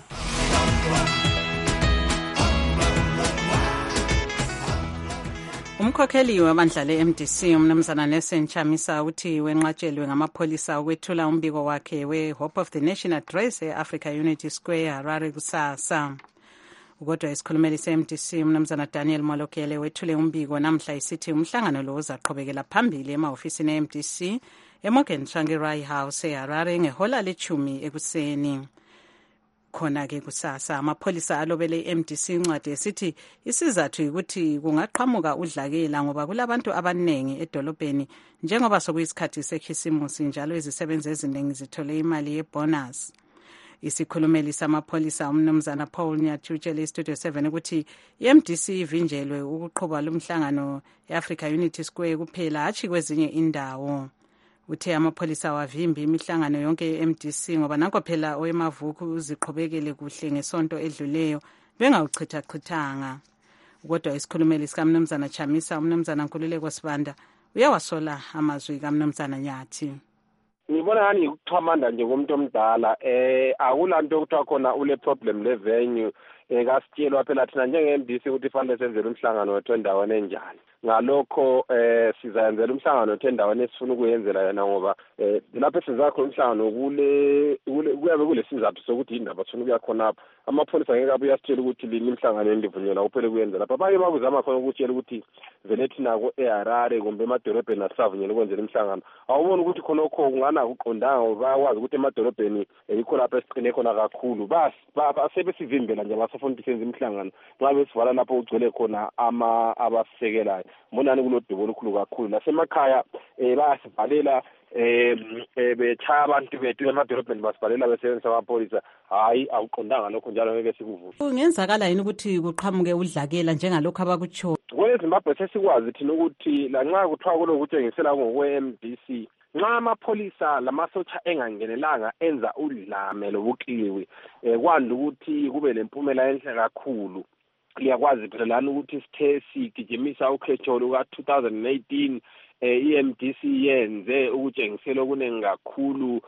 Umkhokheli wabandla le-MDC umnumzana Nelson Chamisa uthi wenqatshelwe ngamapholisa ukwethula umbiko wakhe we-Hope of the Nation Address e-Africa Unity Square Harare kusasa. Kodwa isikhulumeli se-MDC umnumzana Daniel Molokele wethule umbiko namhla isithi umhlangano lo uzaqhubekela phambili emahofisini e-MDC eMorgan Tsvangirai House eHarare ngehola le-10 ekuseni. Khona-ke kusasa amapholisa alobele i-MDC incwadi esithi isizathu ukuthi kungaqhamuka udlakela ngoba kulabantu abaningi edolobheni njengoba sokuyisikhathi sekhisimusi njalo izisebenzi eziningi zithole imali yebonus. Isikhulumeli samapholisa umnumzana Paul Nyathi utshele iStudio 7 ukuthi i-MDC ivinjelwe ukuqhuba lomhlangano e-Africa Unity Square kuphela hatshi kwezinye indawo. uthe amapholisa wavimba imihlangano yonke ye-MDC ngoba nanko phela owemavuku uziqhubekele kuhle ngesonto edluleyo bengawuchithachithanga. Kodwa isikhulumeli sikaMnumzana Chamisa, uMnumzana Nkululeko Sibanda, uyawasola amazwi kaMnumzana Nyathi. Ngibona ngani ukuxhamanda nje komuntu omdala akulanto okuthiwa khona ule problem le venue kasitshelwa phela thina njenge-MDC ukuthi fanele senzele umhlangano wethu endaweni enjani. Ngalokho sizayenzela umhlangano wethu endaweni esifuna ukuyenzela yona ngoba lapho esenza khona umhlangano kuyabe kule sizathu sokuthi indaba sifuna ukuya khonapho. Amapholisa ngeke abuye asitshela ukuthi lini imhlangano endivunyelwa kuphela kuyenza lapha. Abanye bakuzama khona ukutshela ukuthi vele thina eHarare kumbe emadolobheni asisavunyelwa ukwenzela imhlangano. Awubona ukuthi khonokho kungana kuqondanga ngoba bayakwazi ukuthi emadolobheni yikho lapho esiqine khona kakhulu. Sebesivimbela nje basafuna ukuthi senze imhlangano nxa besivala lapho ugcwele khona abasekelayo. Mbonani kulodubo olukhulu kakhulu lasemakhaya bayasivalela bechaya abantu bethu emadolobheni basivalela besebenzisa amapholisa. Hayi awuqondanga lokho njalo ngeke sikuvule. Kungenzakala yini ukuthi kuqhamuke udlakela njengalokho abakutsho? KweZimbabwe sesikwazi thina ukuthi lanxa kuthiwa kulokutshengisela ngokwe-MDC nxa amapholisa lamasotsha engangenelanga enza udlame lobukliwi kwanda ukuthi kube lempumela enhle kakhulu. Liyakwazi phela lana ukuthi sithe sigijimisa ukhetho luka-2018 i-MDC yenze ukutshengisela okuningi kakhulu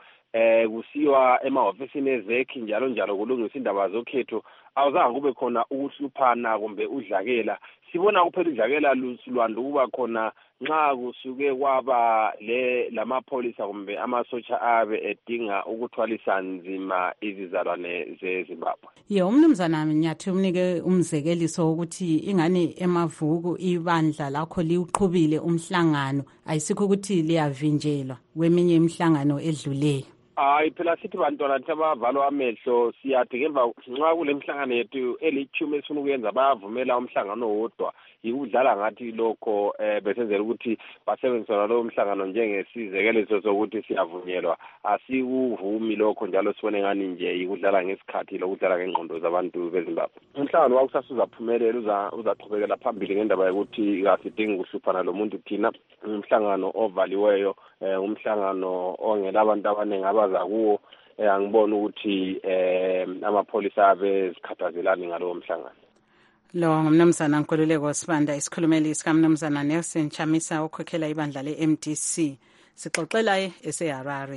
kusiwa emahofisini ezekhi njalo njalo kulungisa indaba zokhetho. Awuzange kube khona ukuhluphana kumbe udlakela. Sibona kuphela udlakela lusilwanda ukuba khona nxa kusuke kwaba lamapholisa kumbe amasotsha abe edinga ukuthwalisa nzima izizalwane zeZimbabwe. Umnumzana Nyathi umnike umzekeliso ukuthi ingane emavuku ibandla lakho liuqhubile umhlangano ayisikho ukuthi liyavinjelwa kweminye imihlangano edluleyo. Hayi phela sithi bantwana nje abavalwa amehlo siyathi ngemva nxa kule mhlangano yethu elithumi esifuna ukuyenza bayavumela umhlangano wodwa yikudlala ngathi lokho besenzela ukuthi basebenzisana lo mhlangano njengesizekeliso sokuthi siyavunyelwa. Asikuvumi lokho njalo sibone ngani nje yikudlala ngesikhathi lokudlala ngengqondo zabantu beZimbabwe. Umhlangano wakusasa uzaphumelela uzaqhubekela phambili ngendaba yokuthi kasidingi ukuhluphana lo muntu thina. Umhlangano ovaliweyo umhlangano ongela abantu abaningi abaza kuwo. Angibona ukuthi amapholisa abezikhathazelani ngalowo mhlangano. Lo ngumnumzana Nkululeko Sibanda, isikhulumeli sikaMnumzana Nelson Chamisa okhokhela ibandla le-MDC. Sixoxela eseHarare.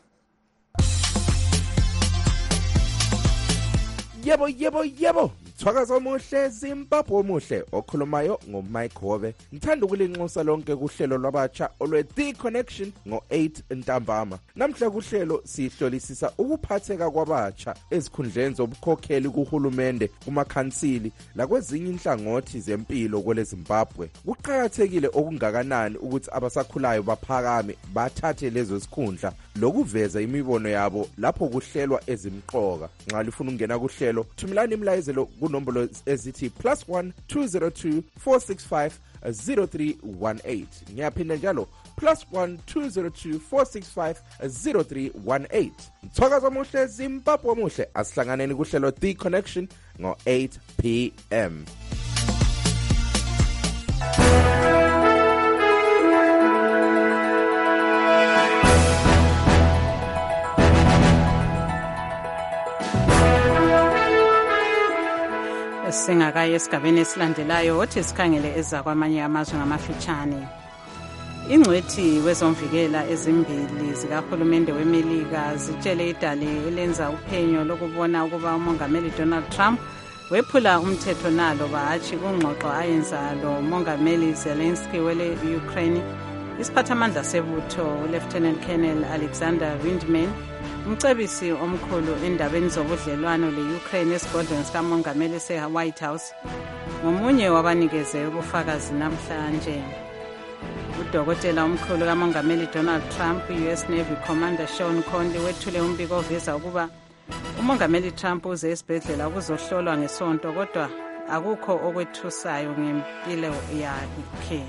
Yebo. Thwakaza omuhle Zimbabwe omuhle okhulumayo ngoMike Hove. Ngithanda ukulinxusa lonke kuhlelo lwabatsha olwe-The Connection ngo-8 ntambama. Namhla kuhlelo sihlolisisa ukuphatheka kwabatsha ezikhundleni zobukhokheli kuhulumende, kumakhansili lakwezinye inhlangothi zempilo kwele Zimbabwe. Kuqhakathekile okungakanani ukuthi abasakhulayo baphakame bathathe lezo zikhundla lokuveza imibono yabo lapho kuhlelwa ezimqoka. Nxa lifuna ukungena kuhlelo thumelani imlayezelo kunombolo ezithi +1 202 465 0318. Ngiyaphinda njalo +1 202 465 0318. Thwakaza omuhle Zimbabwe omuhle asihlanganeni kuhlelo The Connection ngo-8 p.m. Singakaye esigabeni esilandelayo othi sikhangele eza kwamanye amazwe ngamafitshane. Ingcwethi wezomvikela ezimbili zikahulumende weMelika zitshele idale elenza uphenyo lokubona ukuba umongameli Donald Trump wephula umthetho nalo bahatshi kungxoxo ayenza lo mongameli Zelensky wele Ukraine. Isiphathamandla sebutho Lieutenant Colonel Alexander Vindman, umcebisi omkhulu endabeni zobudlelwano le-Ukraine esigodlweni sikamongameli se-White House, ngomunye wabanikeze ubufakazi namhlanje. Udokotela omkhulu kamongameli Donald Trump, US Navy Commander Sean Conley, wethule umbiko oveza ukuba umongameli Trump uze esibhedlela ukuzohlolwa ngesonto kodwa akukho okwethusayo ngempilo yakhe.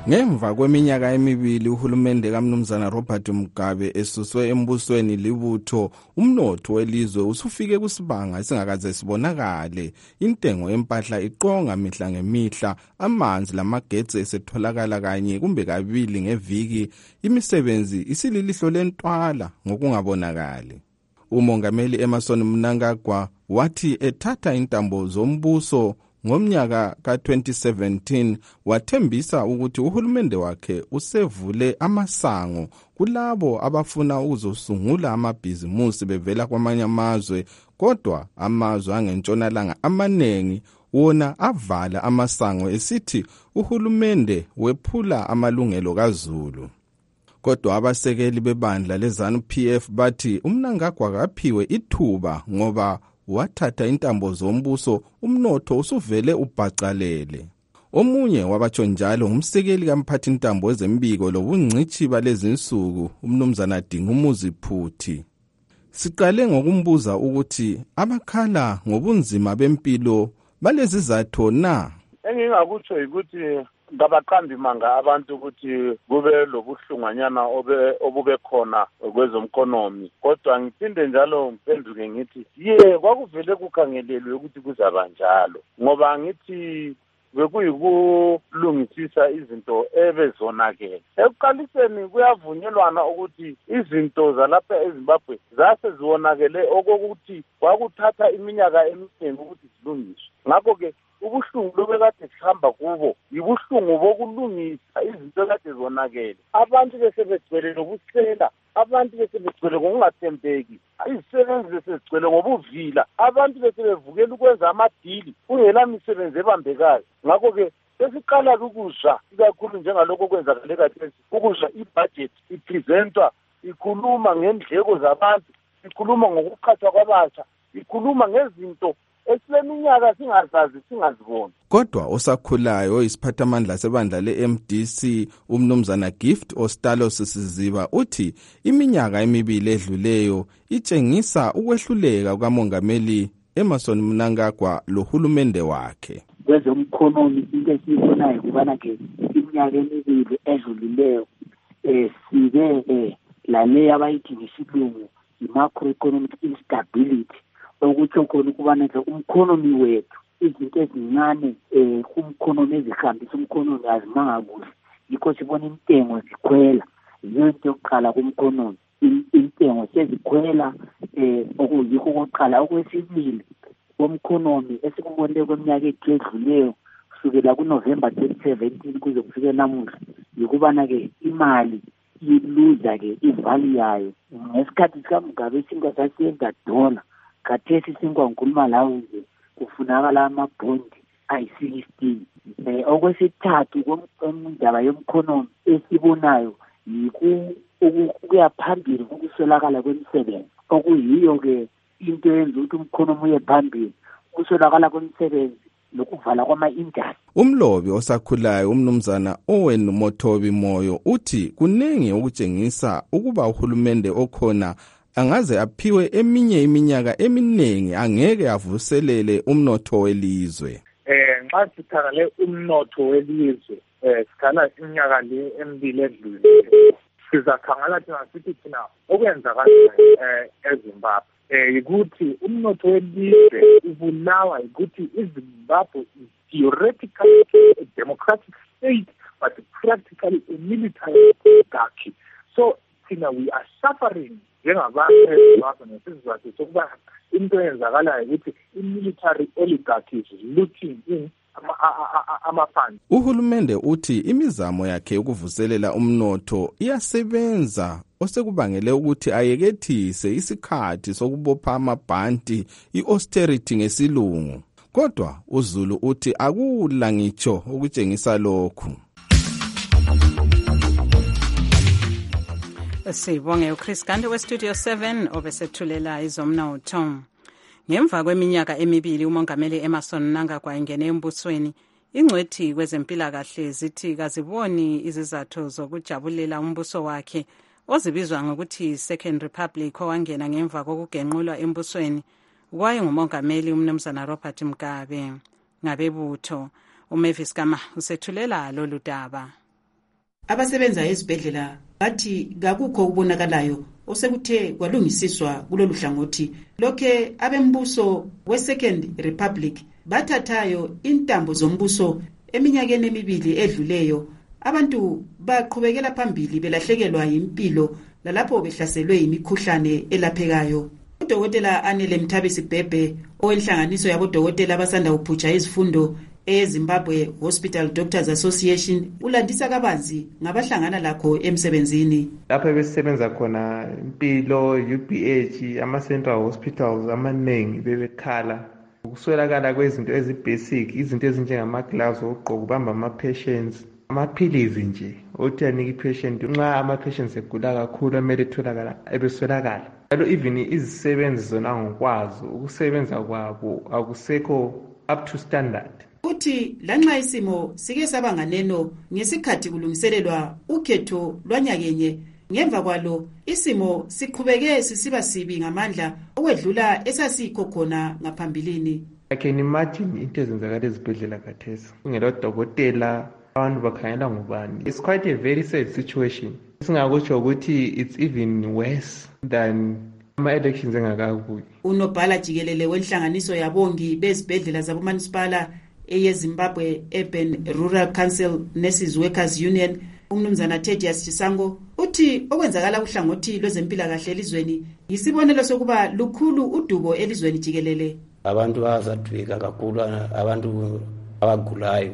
Ngemva kweminyaka emibili uhulumende kaMnumzana Robert Mugabe esuswe embusweni libutho, umnotho welizwe usufike kusibanga esingakaze sibonakale. Intengo yempahla iqonga mihla ngemihla, amanzi lamagetsi esetholakala kanye kumbe kabili ngeviki, imisebenzi isililihlo lentwala ngokungabonakali. Umongameli Emmerson Mnangagwa wathi ethatha intambo zombuso ngomnyaka ka-2017 wathembisa ukuthi uhulumende wakhe usevule amasango kulabo abafuna ukuzosungula amabhizimusi bevela kwamanye amazwe, kodwa amazwe angentshonalanga amaningi wona avala amasango esithi uhulumende wephula amalungelo kaZulu. Kodwa abasekeli bebandla leZANU-PF bathi uMnangagwa kaphiwe ithuba ngoba wathatha intambo zombuso, umnotho usuvele ubhacalele. Omunye wabatsho njalo ngumsekeli kamphathi intambo ezembiko lobungcithi balezinsuku, umnumzana Dingumuzi Phuthi. Siqale ngokumbuza ukuthi abakhala ngobunzima bempilo balezizathu na? Engingakutsho ukuthi ngabaqambi manga abantu ukuthi kube lobuhlunganyana obube khona kwezomkonomi, kodwa ngiphinde njalo ngiphenduke ngithi kwakuvele kukhangelelwe ukuthi kuzaba njalo, ngoba ngithi bekuyikulungisisa izinto ebezonakele. Ekuqaliseni kuyavunyelwana ukuthi izinto zalapha eZimbabwe zase zionakele okokuthi kwakuthatha iminyaka eminingi ukuthi zilungiswe. Ngakho-ke ubuhlungu lobekade sihamba kubo yibuhlungu bokulungisa izinto ekade zonakele. Abantu besebegcwele nobusela, abantu besebegcwele ngokungathembeki, izisebenzi besegcwele ngobuvila, abantu besebevukela ukwenza amadili kungela misebenzi ebambekayo. Ngakho-ke sesiqala ukuzwa ikakhulu njengalokho kwenzakale khathesi, ukuzwa ibudget ipresentwa ikhuluma ngendleko zabantu, ikhuluma ngokuqhathwa kwabasha, ikhuluma ngezinto esileminyaka singazazi singaziboni. Kodwa osakhulayo oyisiphathamandla sebandla le-MDC umnumzana Gift Ostalos Siziba uthi iminyaka emibili edluleyo itshengisa ukwehluleka kukamongameli Emmerson Mnangagwa lohulumende wakhe. Kwezomkhonomi into esiyibonayo kubana ke iminyaka emibili edlulileyo sibe lale abayithi ngesilungu i-macroeconomic instability, okutsho khona ukubana umkhonomi wethu izinto ezincane kumkhonomi ezihambisa umkhonomi azimanga kuhle, yikho sibona intengo zikhwela. Yiyo into yokuqala kumkhonomi, intengo sezikhwela, okuyikho kokuqala. Okwesibili komkhonomi esikubonile kweminyaka edluleyo kusukela kuNovember 2017 kuze kufike namuhla, yikubana-ke imali iluza-ke ivalue yayo. Ngesikhathi sikaMugabe isinkwa sasiyenza dola, khathesi isinkwa ngikhuluma lawo nje kufunakala amabhondi ayi-16. Okwesithathu kwendaba yomkhonomi esibonayo ukuya phambili ukuswelakala kwemisebenzi, okuyiyo-ke into yenza ukuthi umkhonomi uye phambili, ukuswelakala kwemisebenzi nokuvala kwama-industry. Umlobi osakhulayo umnumzana Owen Motobi Moyo uthi kuningi okutshengisa ukuba uhulumende okhona angaze aphiwe eminye iminyaka eminingi angeke avuselele umnotho welizwe. Nxa sikhangele umnotho welizwe sikhala iminyaka le emibili edlule, sizakhangela thina thina okwenzakala eZimbabwe yikuthi umnotho welizwe ubulawa yikuthi iZimbabwe is theoretically a democratic state but practically a military oligarchy. So thina we are suffering njengabantu nesizathu sokuba into eyenzakalayo ukuthi i-military oligarchy is looting in ama-funds. Uhulumende uthi imizamo yakhe yokuvuselela umnotho iyasebenza, osekubangele ukuthi ayekethise isikhathi sokubopha amabhanti, i-austerity ngesilungu. Kodwa uZulu uthi akula ngitsho ukutshengisa lokhu. Sibonge uChris Gande weStudio 7 obesethulela izomnotho. Ngemva kweminyaka emibili umongameli Emmerson Mnangagwa engene embusweni, ingcwethi kwezempilakahle zithi kaziboni izizathu zokujabulela umbuso wakhe ozibizwa ngokuthi Second Republic owangena ngemva kokugenqulwa embusweni kwaye ngumongameli umnumzana Robert Mugabe. Ngabebutho uMavis Kama usethulela lolu daba. abasebenza ezibhedlela bathi kakukho ukubonakalayo osekuthe kwalungisiswa kulolu hlangothi lokhe abembuso we-Second Republic bathathayo intambo zombuso eminyakeni emibili edluleyo. Abantu baqhubekela phambili belahlekelwa impilo lalapho behlaselwe imikhuhlane elaphekayo. Udokotela Anele Mthabisi Bhebhe owenhlanganiso yabodokotela abasanda kuphutsha izifundo eZimbabwe Hospital Doctors Association ulandisa kabanzi ngabahlangana lakho emsebenzini. Lapha besebenza khona impilo UBH ama-central hospitals amaningi bebekhala ukuswelakala kwezinto ezibasic, izinto ezinjengama-gloves okugqoka ubamba ama-patients, amaphilizi nje othi anike i-patient nxa ama-patients egula kakhulu amele etholakala ebeswelakala. Njalo even izisebenzi zona ngokwazo ukusebenza kwabo akusekho up to standard. Uthi lanxa isimo sike saba nganeno ngesikhathi kulungiselelwa ukhetho lwanyakenye, ngemva kwalo isimo siqhubeke sisiba sibi ngamandla okwedlula esasikho khona ngaphambilini. I can imagine into ezenzakala ezibhedlela khathesi kungela dokotela, abantu bakhangela ngubani. It's quite a very sad situation. Singakutsho ukuthi it's even worse than ama-elections engakabuyi. Unobhala jikelele wenhlanganiso yabongi bezibhedlela zabomanisipala eyeZimbabwe Urban Rural Council Nurses Workers Union umnumzana Thedius Chisango uthi okwenzakala kuhlangothi lwezempilakahle elizweni yisibonelo sokuba lukhulu udubo elizweni jikelele. Abantu bazadwika kakhulu, abantu abagulayo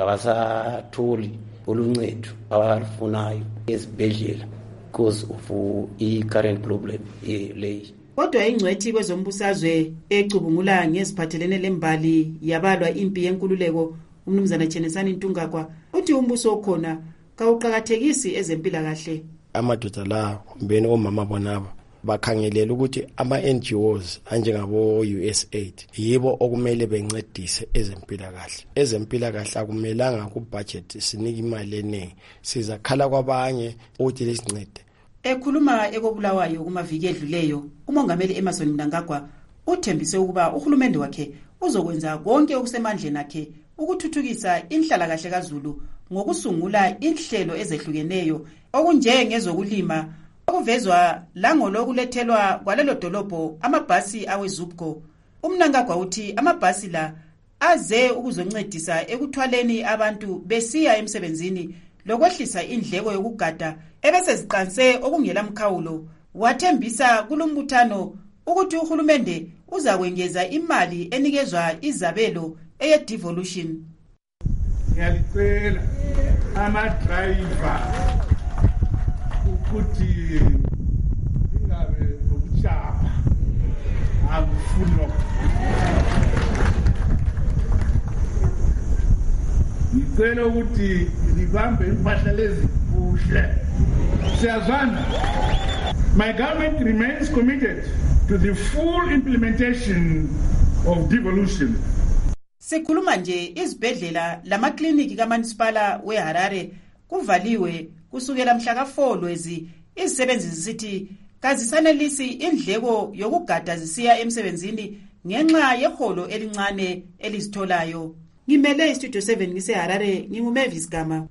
kabasatholi oluncedo abalufunayo ezibhedlela because of i-current problem leyi. Kodwa ingcwethi kwezombusazwe ecubungula ngeziphathelene lembali yabalwa impi yenkululeko umnumzana Chenesani Ntungagwa uthi umbuso okhona kawuqakathekisi ezempilakahle. Amadoda la kumbeni omama bonaba bakhangelela ukuthi ama-NGOs anjengabo USAID yibo okumele bencedise ezempilakahle. Ezempilakahle akumelanga kubudget sinike imali eningi, sizakhala kwabanye ukuthi lesincede. Ekhuluma ekobulawayo kumaviki edluleyo, umongameli Emmerson Mnangagwa uthembise ukuba uhulumende wakhe uzokwenza konke okusemandleni akhe ukuthuthukisa inhlalakahle kaZulu ngokusungula inhlelo ezehlukeneyo okunjengezokulima okuvezwa langolokulethelwa kwalelo dolobho amabhasi aweZupco. Umnangagwa uthi amabhasi la aze ukuzoncedisa ekuthwaleni abantu besiya emsebenzini lokwehlisa indleko yokugada ebese ziqanse okungela mkhawulo. Wathembisa kulumbuthano ukuthi uhulumende uzakwengeza imali enikezwa izabelo eye-devolution. Ngiyacela ama-driver ukuthi ingabe nokuchapha akufuni. Ngicela ukuthi libambe impahla lezi kuhle. Siyazwana. My government remains committed to the full implementation of devolution. Sikhuluma nje izibhedlela lamakliniki kaManisipala weHarare kuvaliwe kusukela mhla ka-4 Lwezi. Izisebenzi zisithi kazisanelisi indleko yokugada zisiya emsebenzini ngenxa yeholo elincane elizitholayo. Ngimele iStudio 7 ngiseHarare, nginguMavis Gama.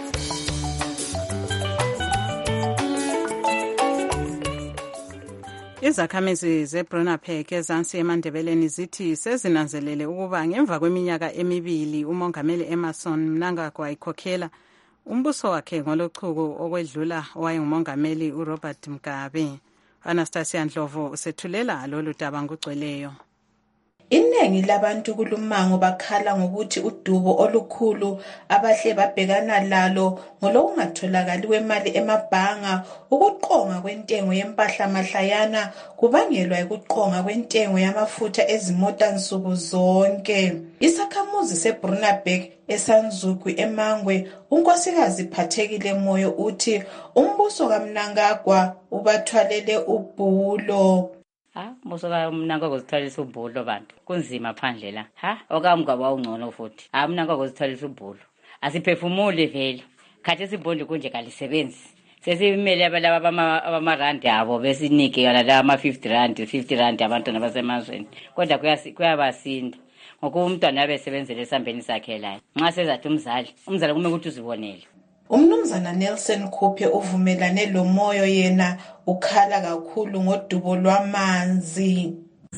Izakhamizi zeBrunapark ezansi eMandebeleni zithi sezinanzelele ukuba ngemva kweminyaka emibili umongameli Emmerson Mnangagwa ikhokhela umbuso wakhe ngolochuku okwedlula owayengumongameli uRobert Mugabe. Anastasia Ndlovu usethulela lolu daba ngugcweleyo. Iningi labantu kulumango bakhala ngokuthi udubo olukhulu abahle babhekana lalo ngolokungatholakali kwemali emabhanga, ukuqonga kwentengo yempahla mahlayana kubangelwa ukuqonga kwentengo yamafutha ezimota nsuku zonke. Isakhamuzi seBrunapark eSanzuku eMangwe, unkosikazi Phathekile Moyo uthi umbuso kaMnangagwa ubathwalele ubhulo. Umbuso kaMnangagwa uzithwalisa ubhulo bantu. Kunzima phandle la. OkaMgaba ungcono futhi. Mnangagwa uzithwalisa ubhulo. Asiphefumule vele. Khathi isibhondi kunje kalisebenzi. Sesimele abalaba abamarandi abo besinike yala ama-50 rand abantwana basemazweni. Kodwa kuyabasinda. Ngokuba umntwana abesebenzele esambeni sakhe la. Nxa sezathi umzali kumele ukuthi uzibonele. Umnumzana Nelson Khuphe uvumelane lo moyo, yena ukhala kakhulu ngodubo lwamanzi.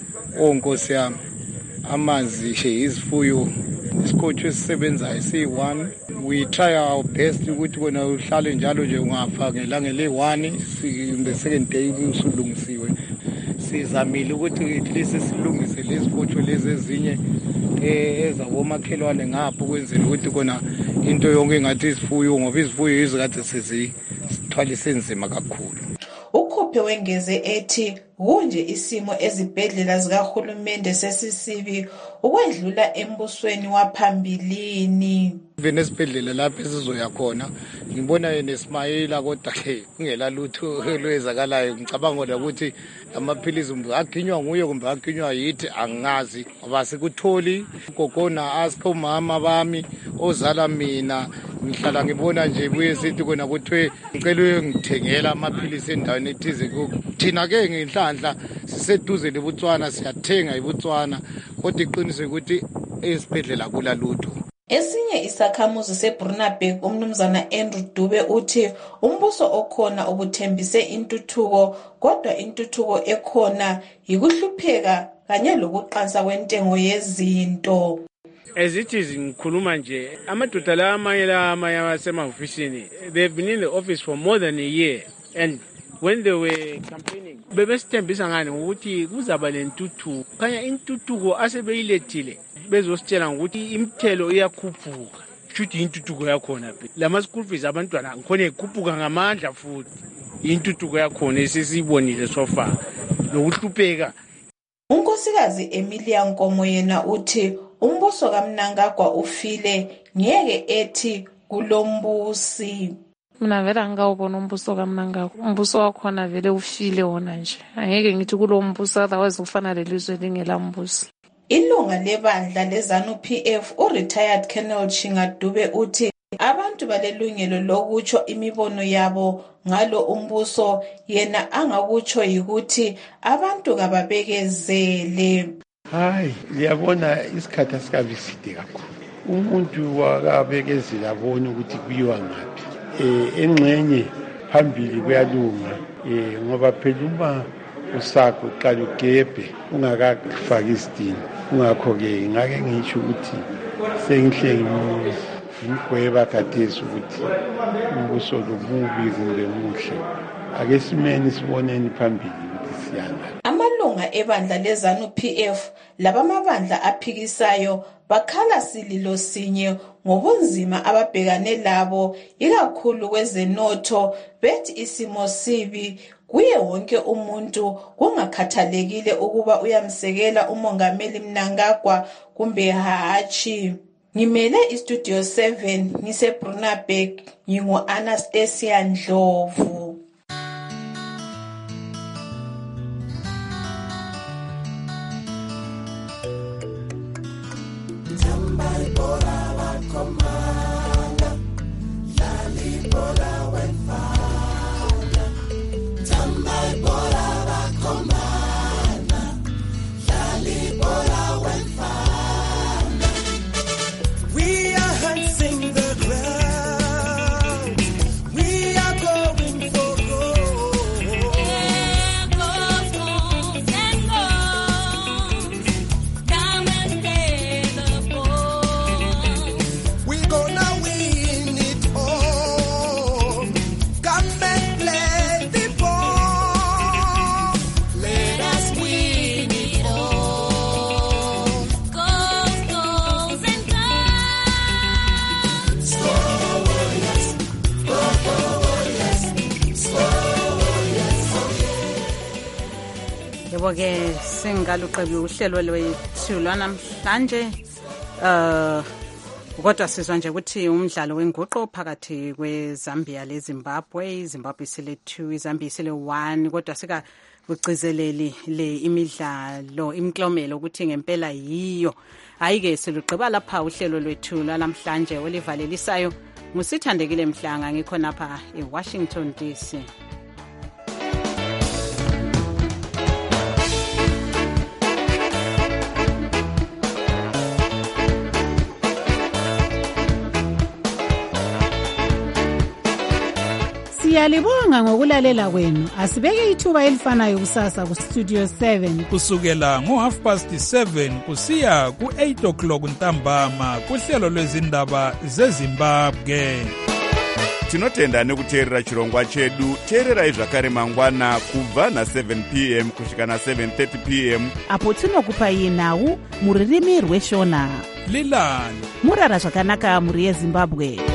Nkosi yami, amanzi izifuyo isikhotsho esisebenzayo siyi-1. We try our best ukuthi kona uhlale njalo nje ungafa ngelanga le-1 the second day usulungisiwe. Sizamile ukuthi at least silungise lezi sikhotsho lezi ezinye ezabomakhelwane ngapho kwenzela ukuthi kona into yonke engathi izifuyo, ngoba izifuyo izikade sezithwalise nzima kakhulu. Ukhuphe wengeze ethi kunje isimo ezibhedlela zikahulumende sesisibi ukwedlula embusweni waphambilini. Even esibhedlela lapho esizoya khona ngibona yena Ismaila, kodwa kungela lutho lwezakalayo. Ngicabanga ukuthi amaphilisi aginywa nguye kumbe aginywa yithi angazi, ngoba sikutholi ugogona ask umama bami ozala mina, ngihlala ngibona nje buye sithi kona kuthiwe ngicela ngithengela amaphilisi endaweni ethize. Thina ke ngenhlanhla siseduze leBotswana, siyathenga eBotswana, kodwa iqiniso ukuthi esibhedlela kula lutho. Esinye isakhamuzi seBrunaberg, umnumzana Andrew Dube uthi umbuso okhona ubuthembise intuthuko, kodwa intuthuko ekhona yikuhlupheka kanye lokuqansa kwentengo yezinto. Ezithi ngikhuluma nje, amadoda la amanye asemahofisini, they've been in the office for more than a year, and when they were campaigning bebesithembisa ngani ukuthi kuzaba lentuthuko. Kanya intuthuko asebeyilethile bezositshela ukuthi imithelo iyakhuphuka, futhi intuthuko yakhona phela. Lama school fees abantwana ngikhona ikhuphuka ngamandla, futhi intuthuko yakhona esisibonile so far lokuhlupheka. Unkosikazi Emilia Nkomo yena uthi umbuso kaMnangagwa ufile, ngeke ethi kulombusi. Mina vele angawubona umbuso kaMnangagwa, umbuso wakhona vele ufile wona nje. Angeke ngithi kulombuso, otherwise kufana lelizwe lingelambusi. Ilunga lebandla leZANU-PF u-retired Colonel Chinga Dube uthi abantu balelungelo lokutsho imibono yabo ngalo umbuso, yena angakutsho yikuthi abantu kababekezele. Hayi, liyabona isikhathi asikabi side kakhulu. Umuntu wakabekezela abone ukuthi kuyiwa ngaphi. Engxenye phambili kuyalunga, ngoba phela uma usakho uqala ugebhe ungakafaki isidini. Ungakho-ke ngake ngisho ukuthi sengihle ngimgweba khathesi ukuthi umbuso lomubi kumbe muhle. Ake simeni siboneni phambili ukuthi siyana. Amalunga ebandla leZANU-PF labamabandla aphikisayo bakhala sililo sinye ngobunzima ababhekane labo, ikakhulu kwezenotho, bethi isimo sibi kuye wonke umuntu, kungakhathalekile ukuba uyamsekela umongameli Mnangagwa kumbe hatshi. Ngimele iStudio 7 ngiseBrunaberg, ngingu-Anastasia Ndlovu. Yebo-ke singaluqebi uhlelo lwethu lwanamhlanje, kodwa sizwa nje ukuthi umdlalo wenguqo phakathi kweZambia leZimbabwe. iZimbabwe isele 2, iZambia isele 1, kodwa sikagcizeleli le imidlalo imiklomelo ukuthi ngempela yiyo. Hayi-ke siluqeba lapha uhlelo lwethu lwanamhlanje. Olivalelisayo ngusithandekile Mhlanga, ngikho napha eWashington DC. Siyalibonga ngokulalela kwenu. Asibeke ithuba elifanayo kusasa ku Studio 7 kusukela ngo7:30 kusiya ku8 o'clock ntambama kuhlelo lwezindaba zeZimbabwe. Tinotenda nekuteerera chirongwa chedu. Teererai zvakare mangwana kubva na7 p.m. kusvika na7:30 p.m. apo tinokupai nhau muririmi rweshona. Lilani murara zvakanaka muri yeZimbabwe.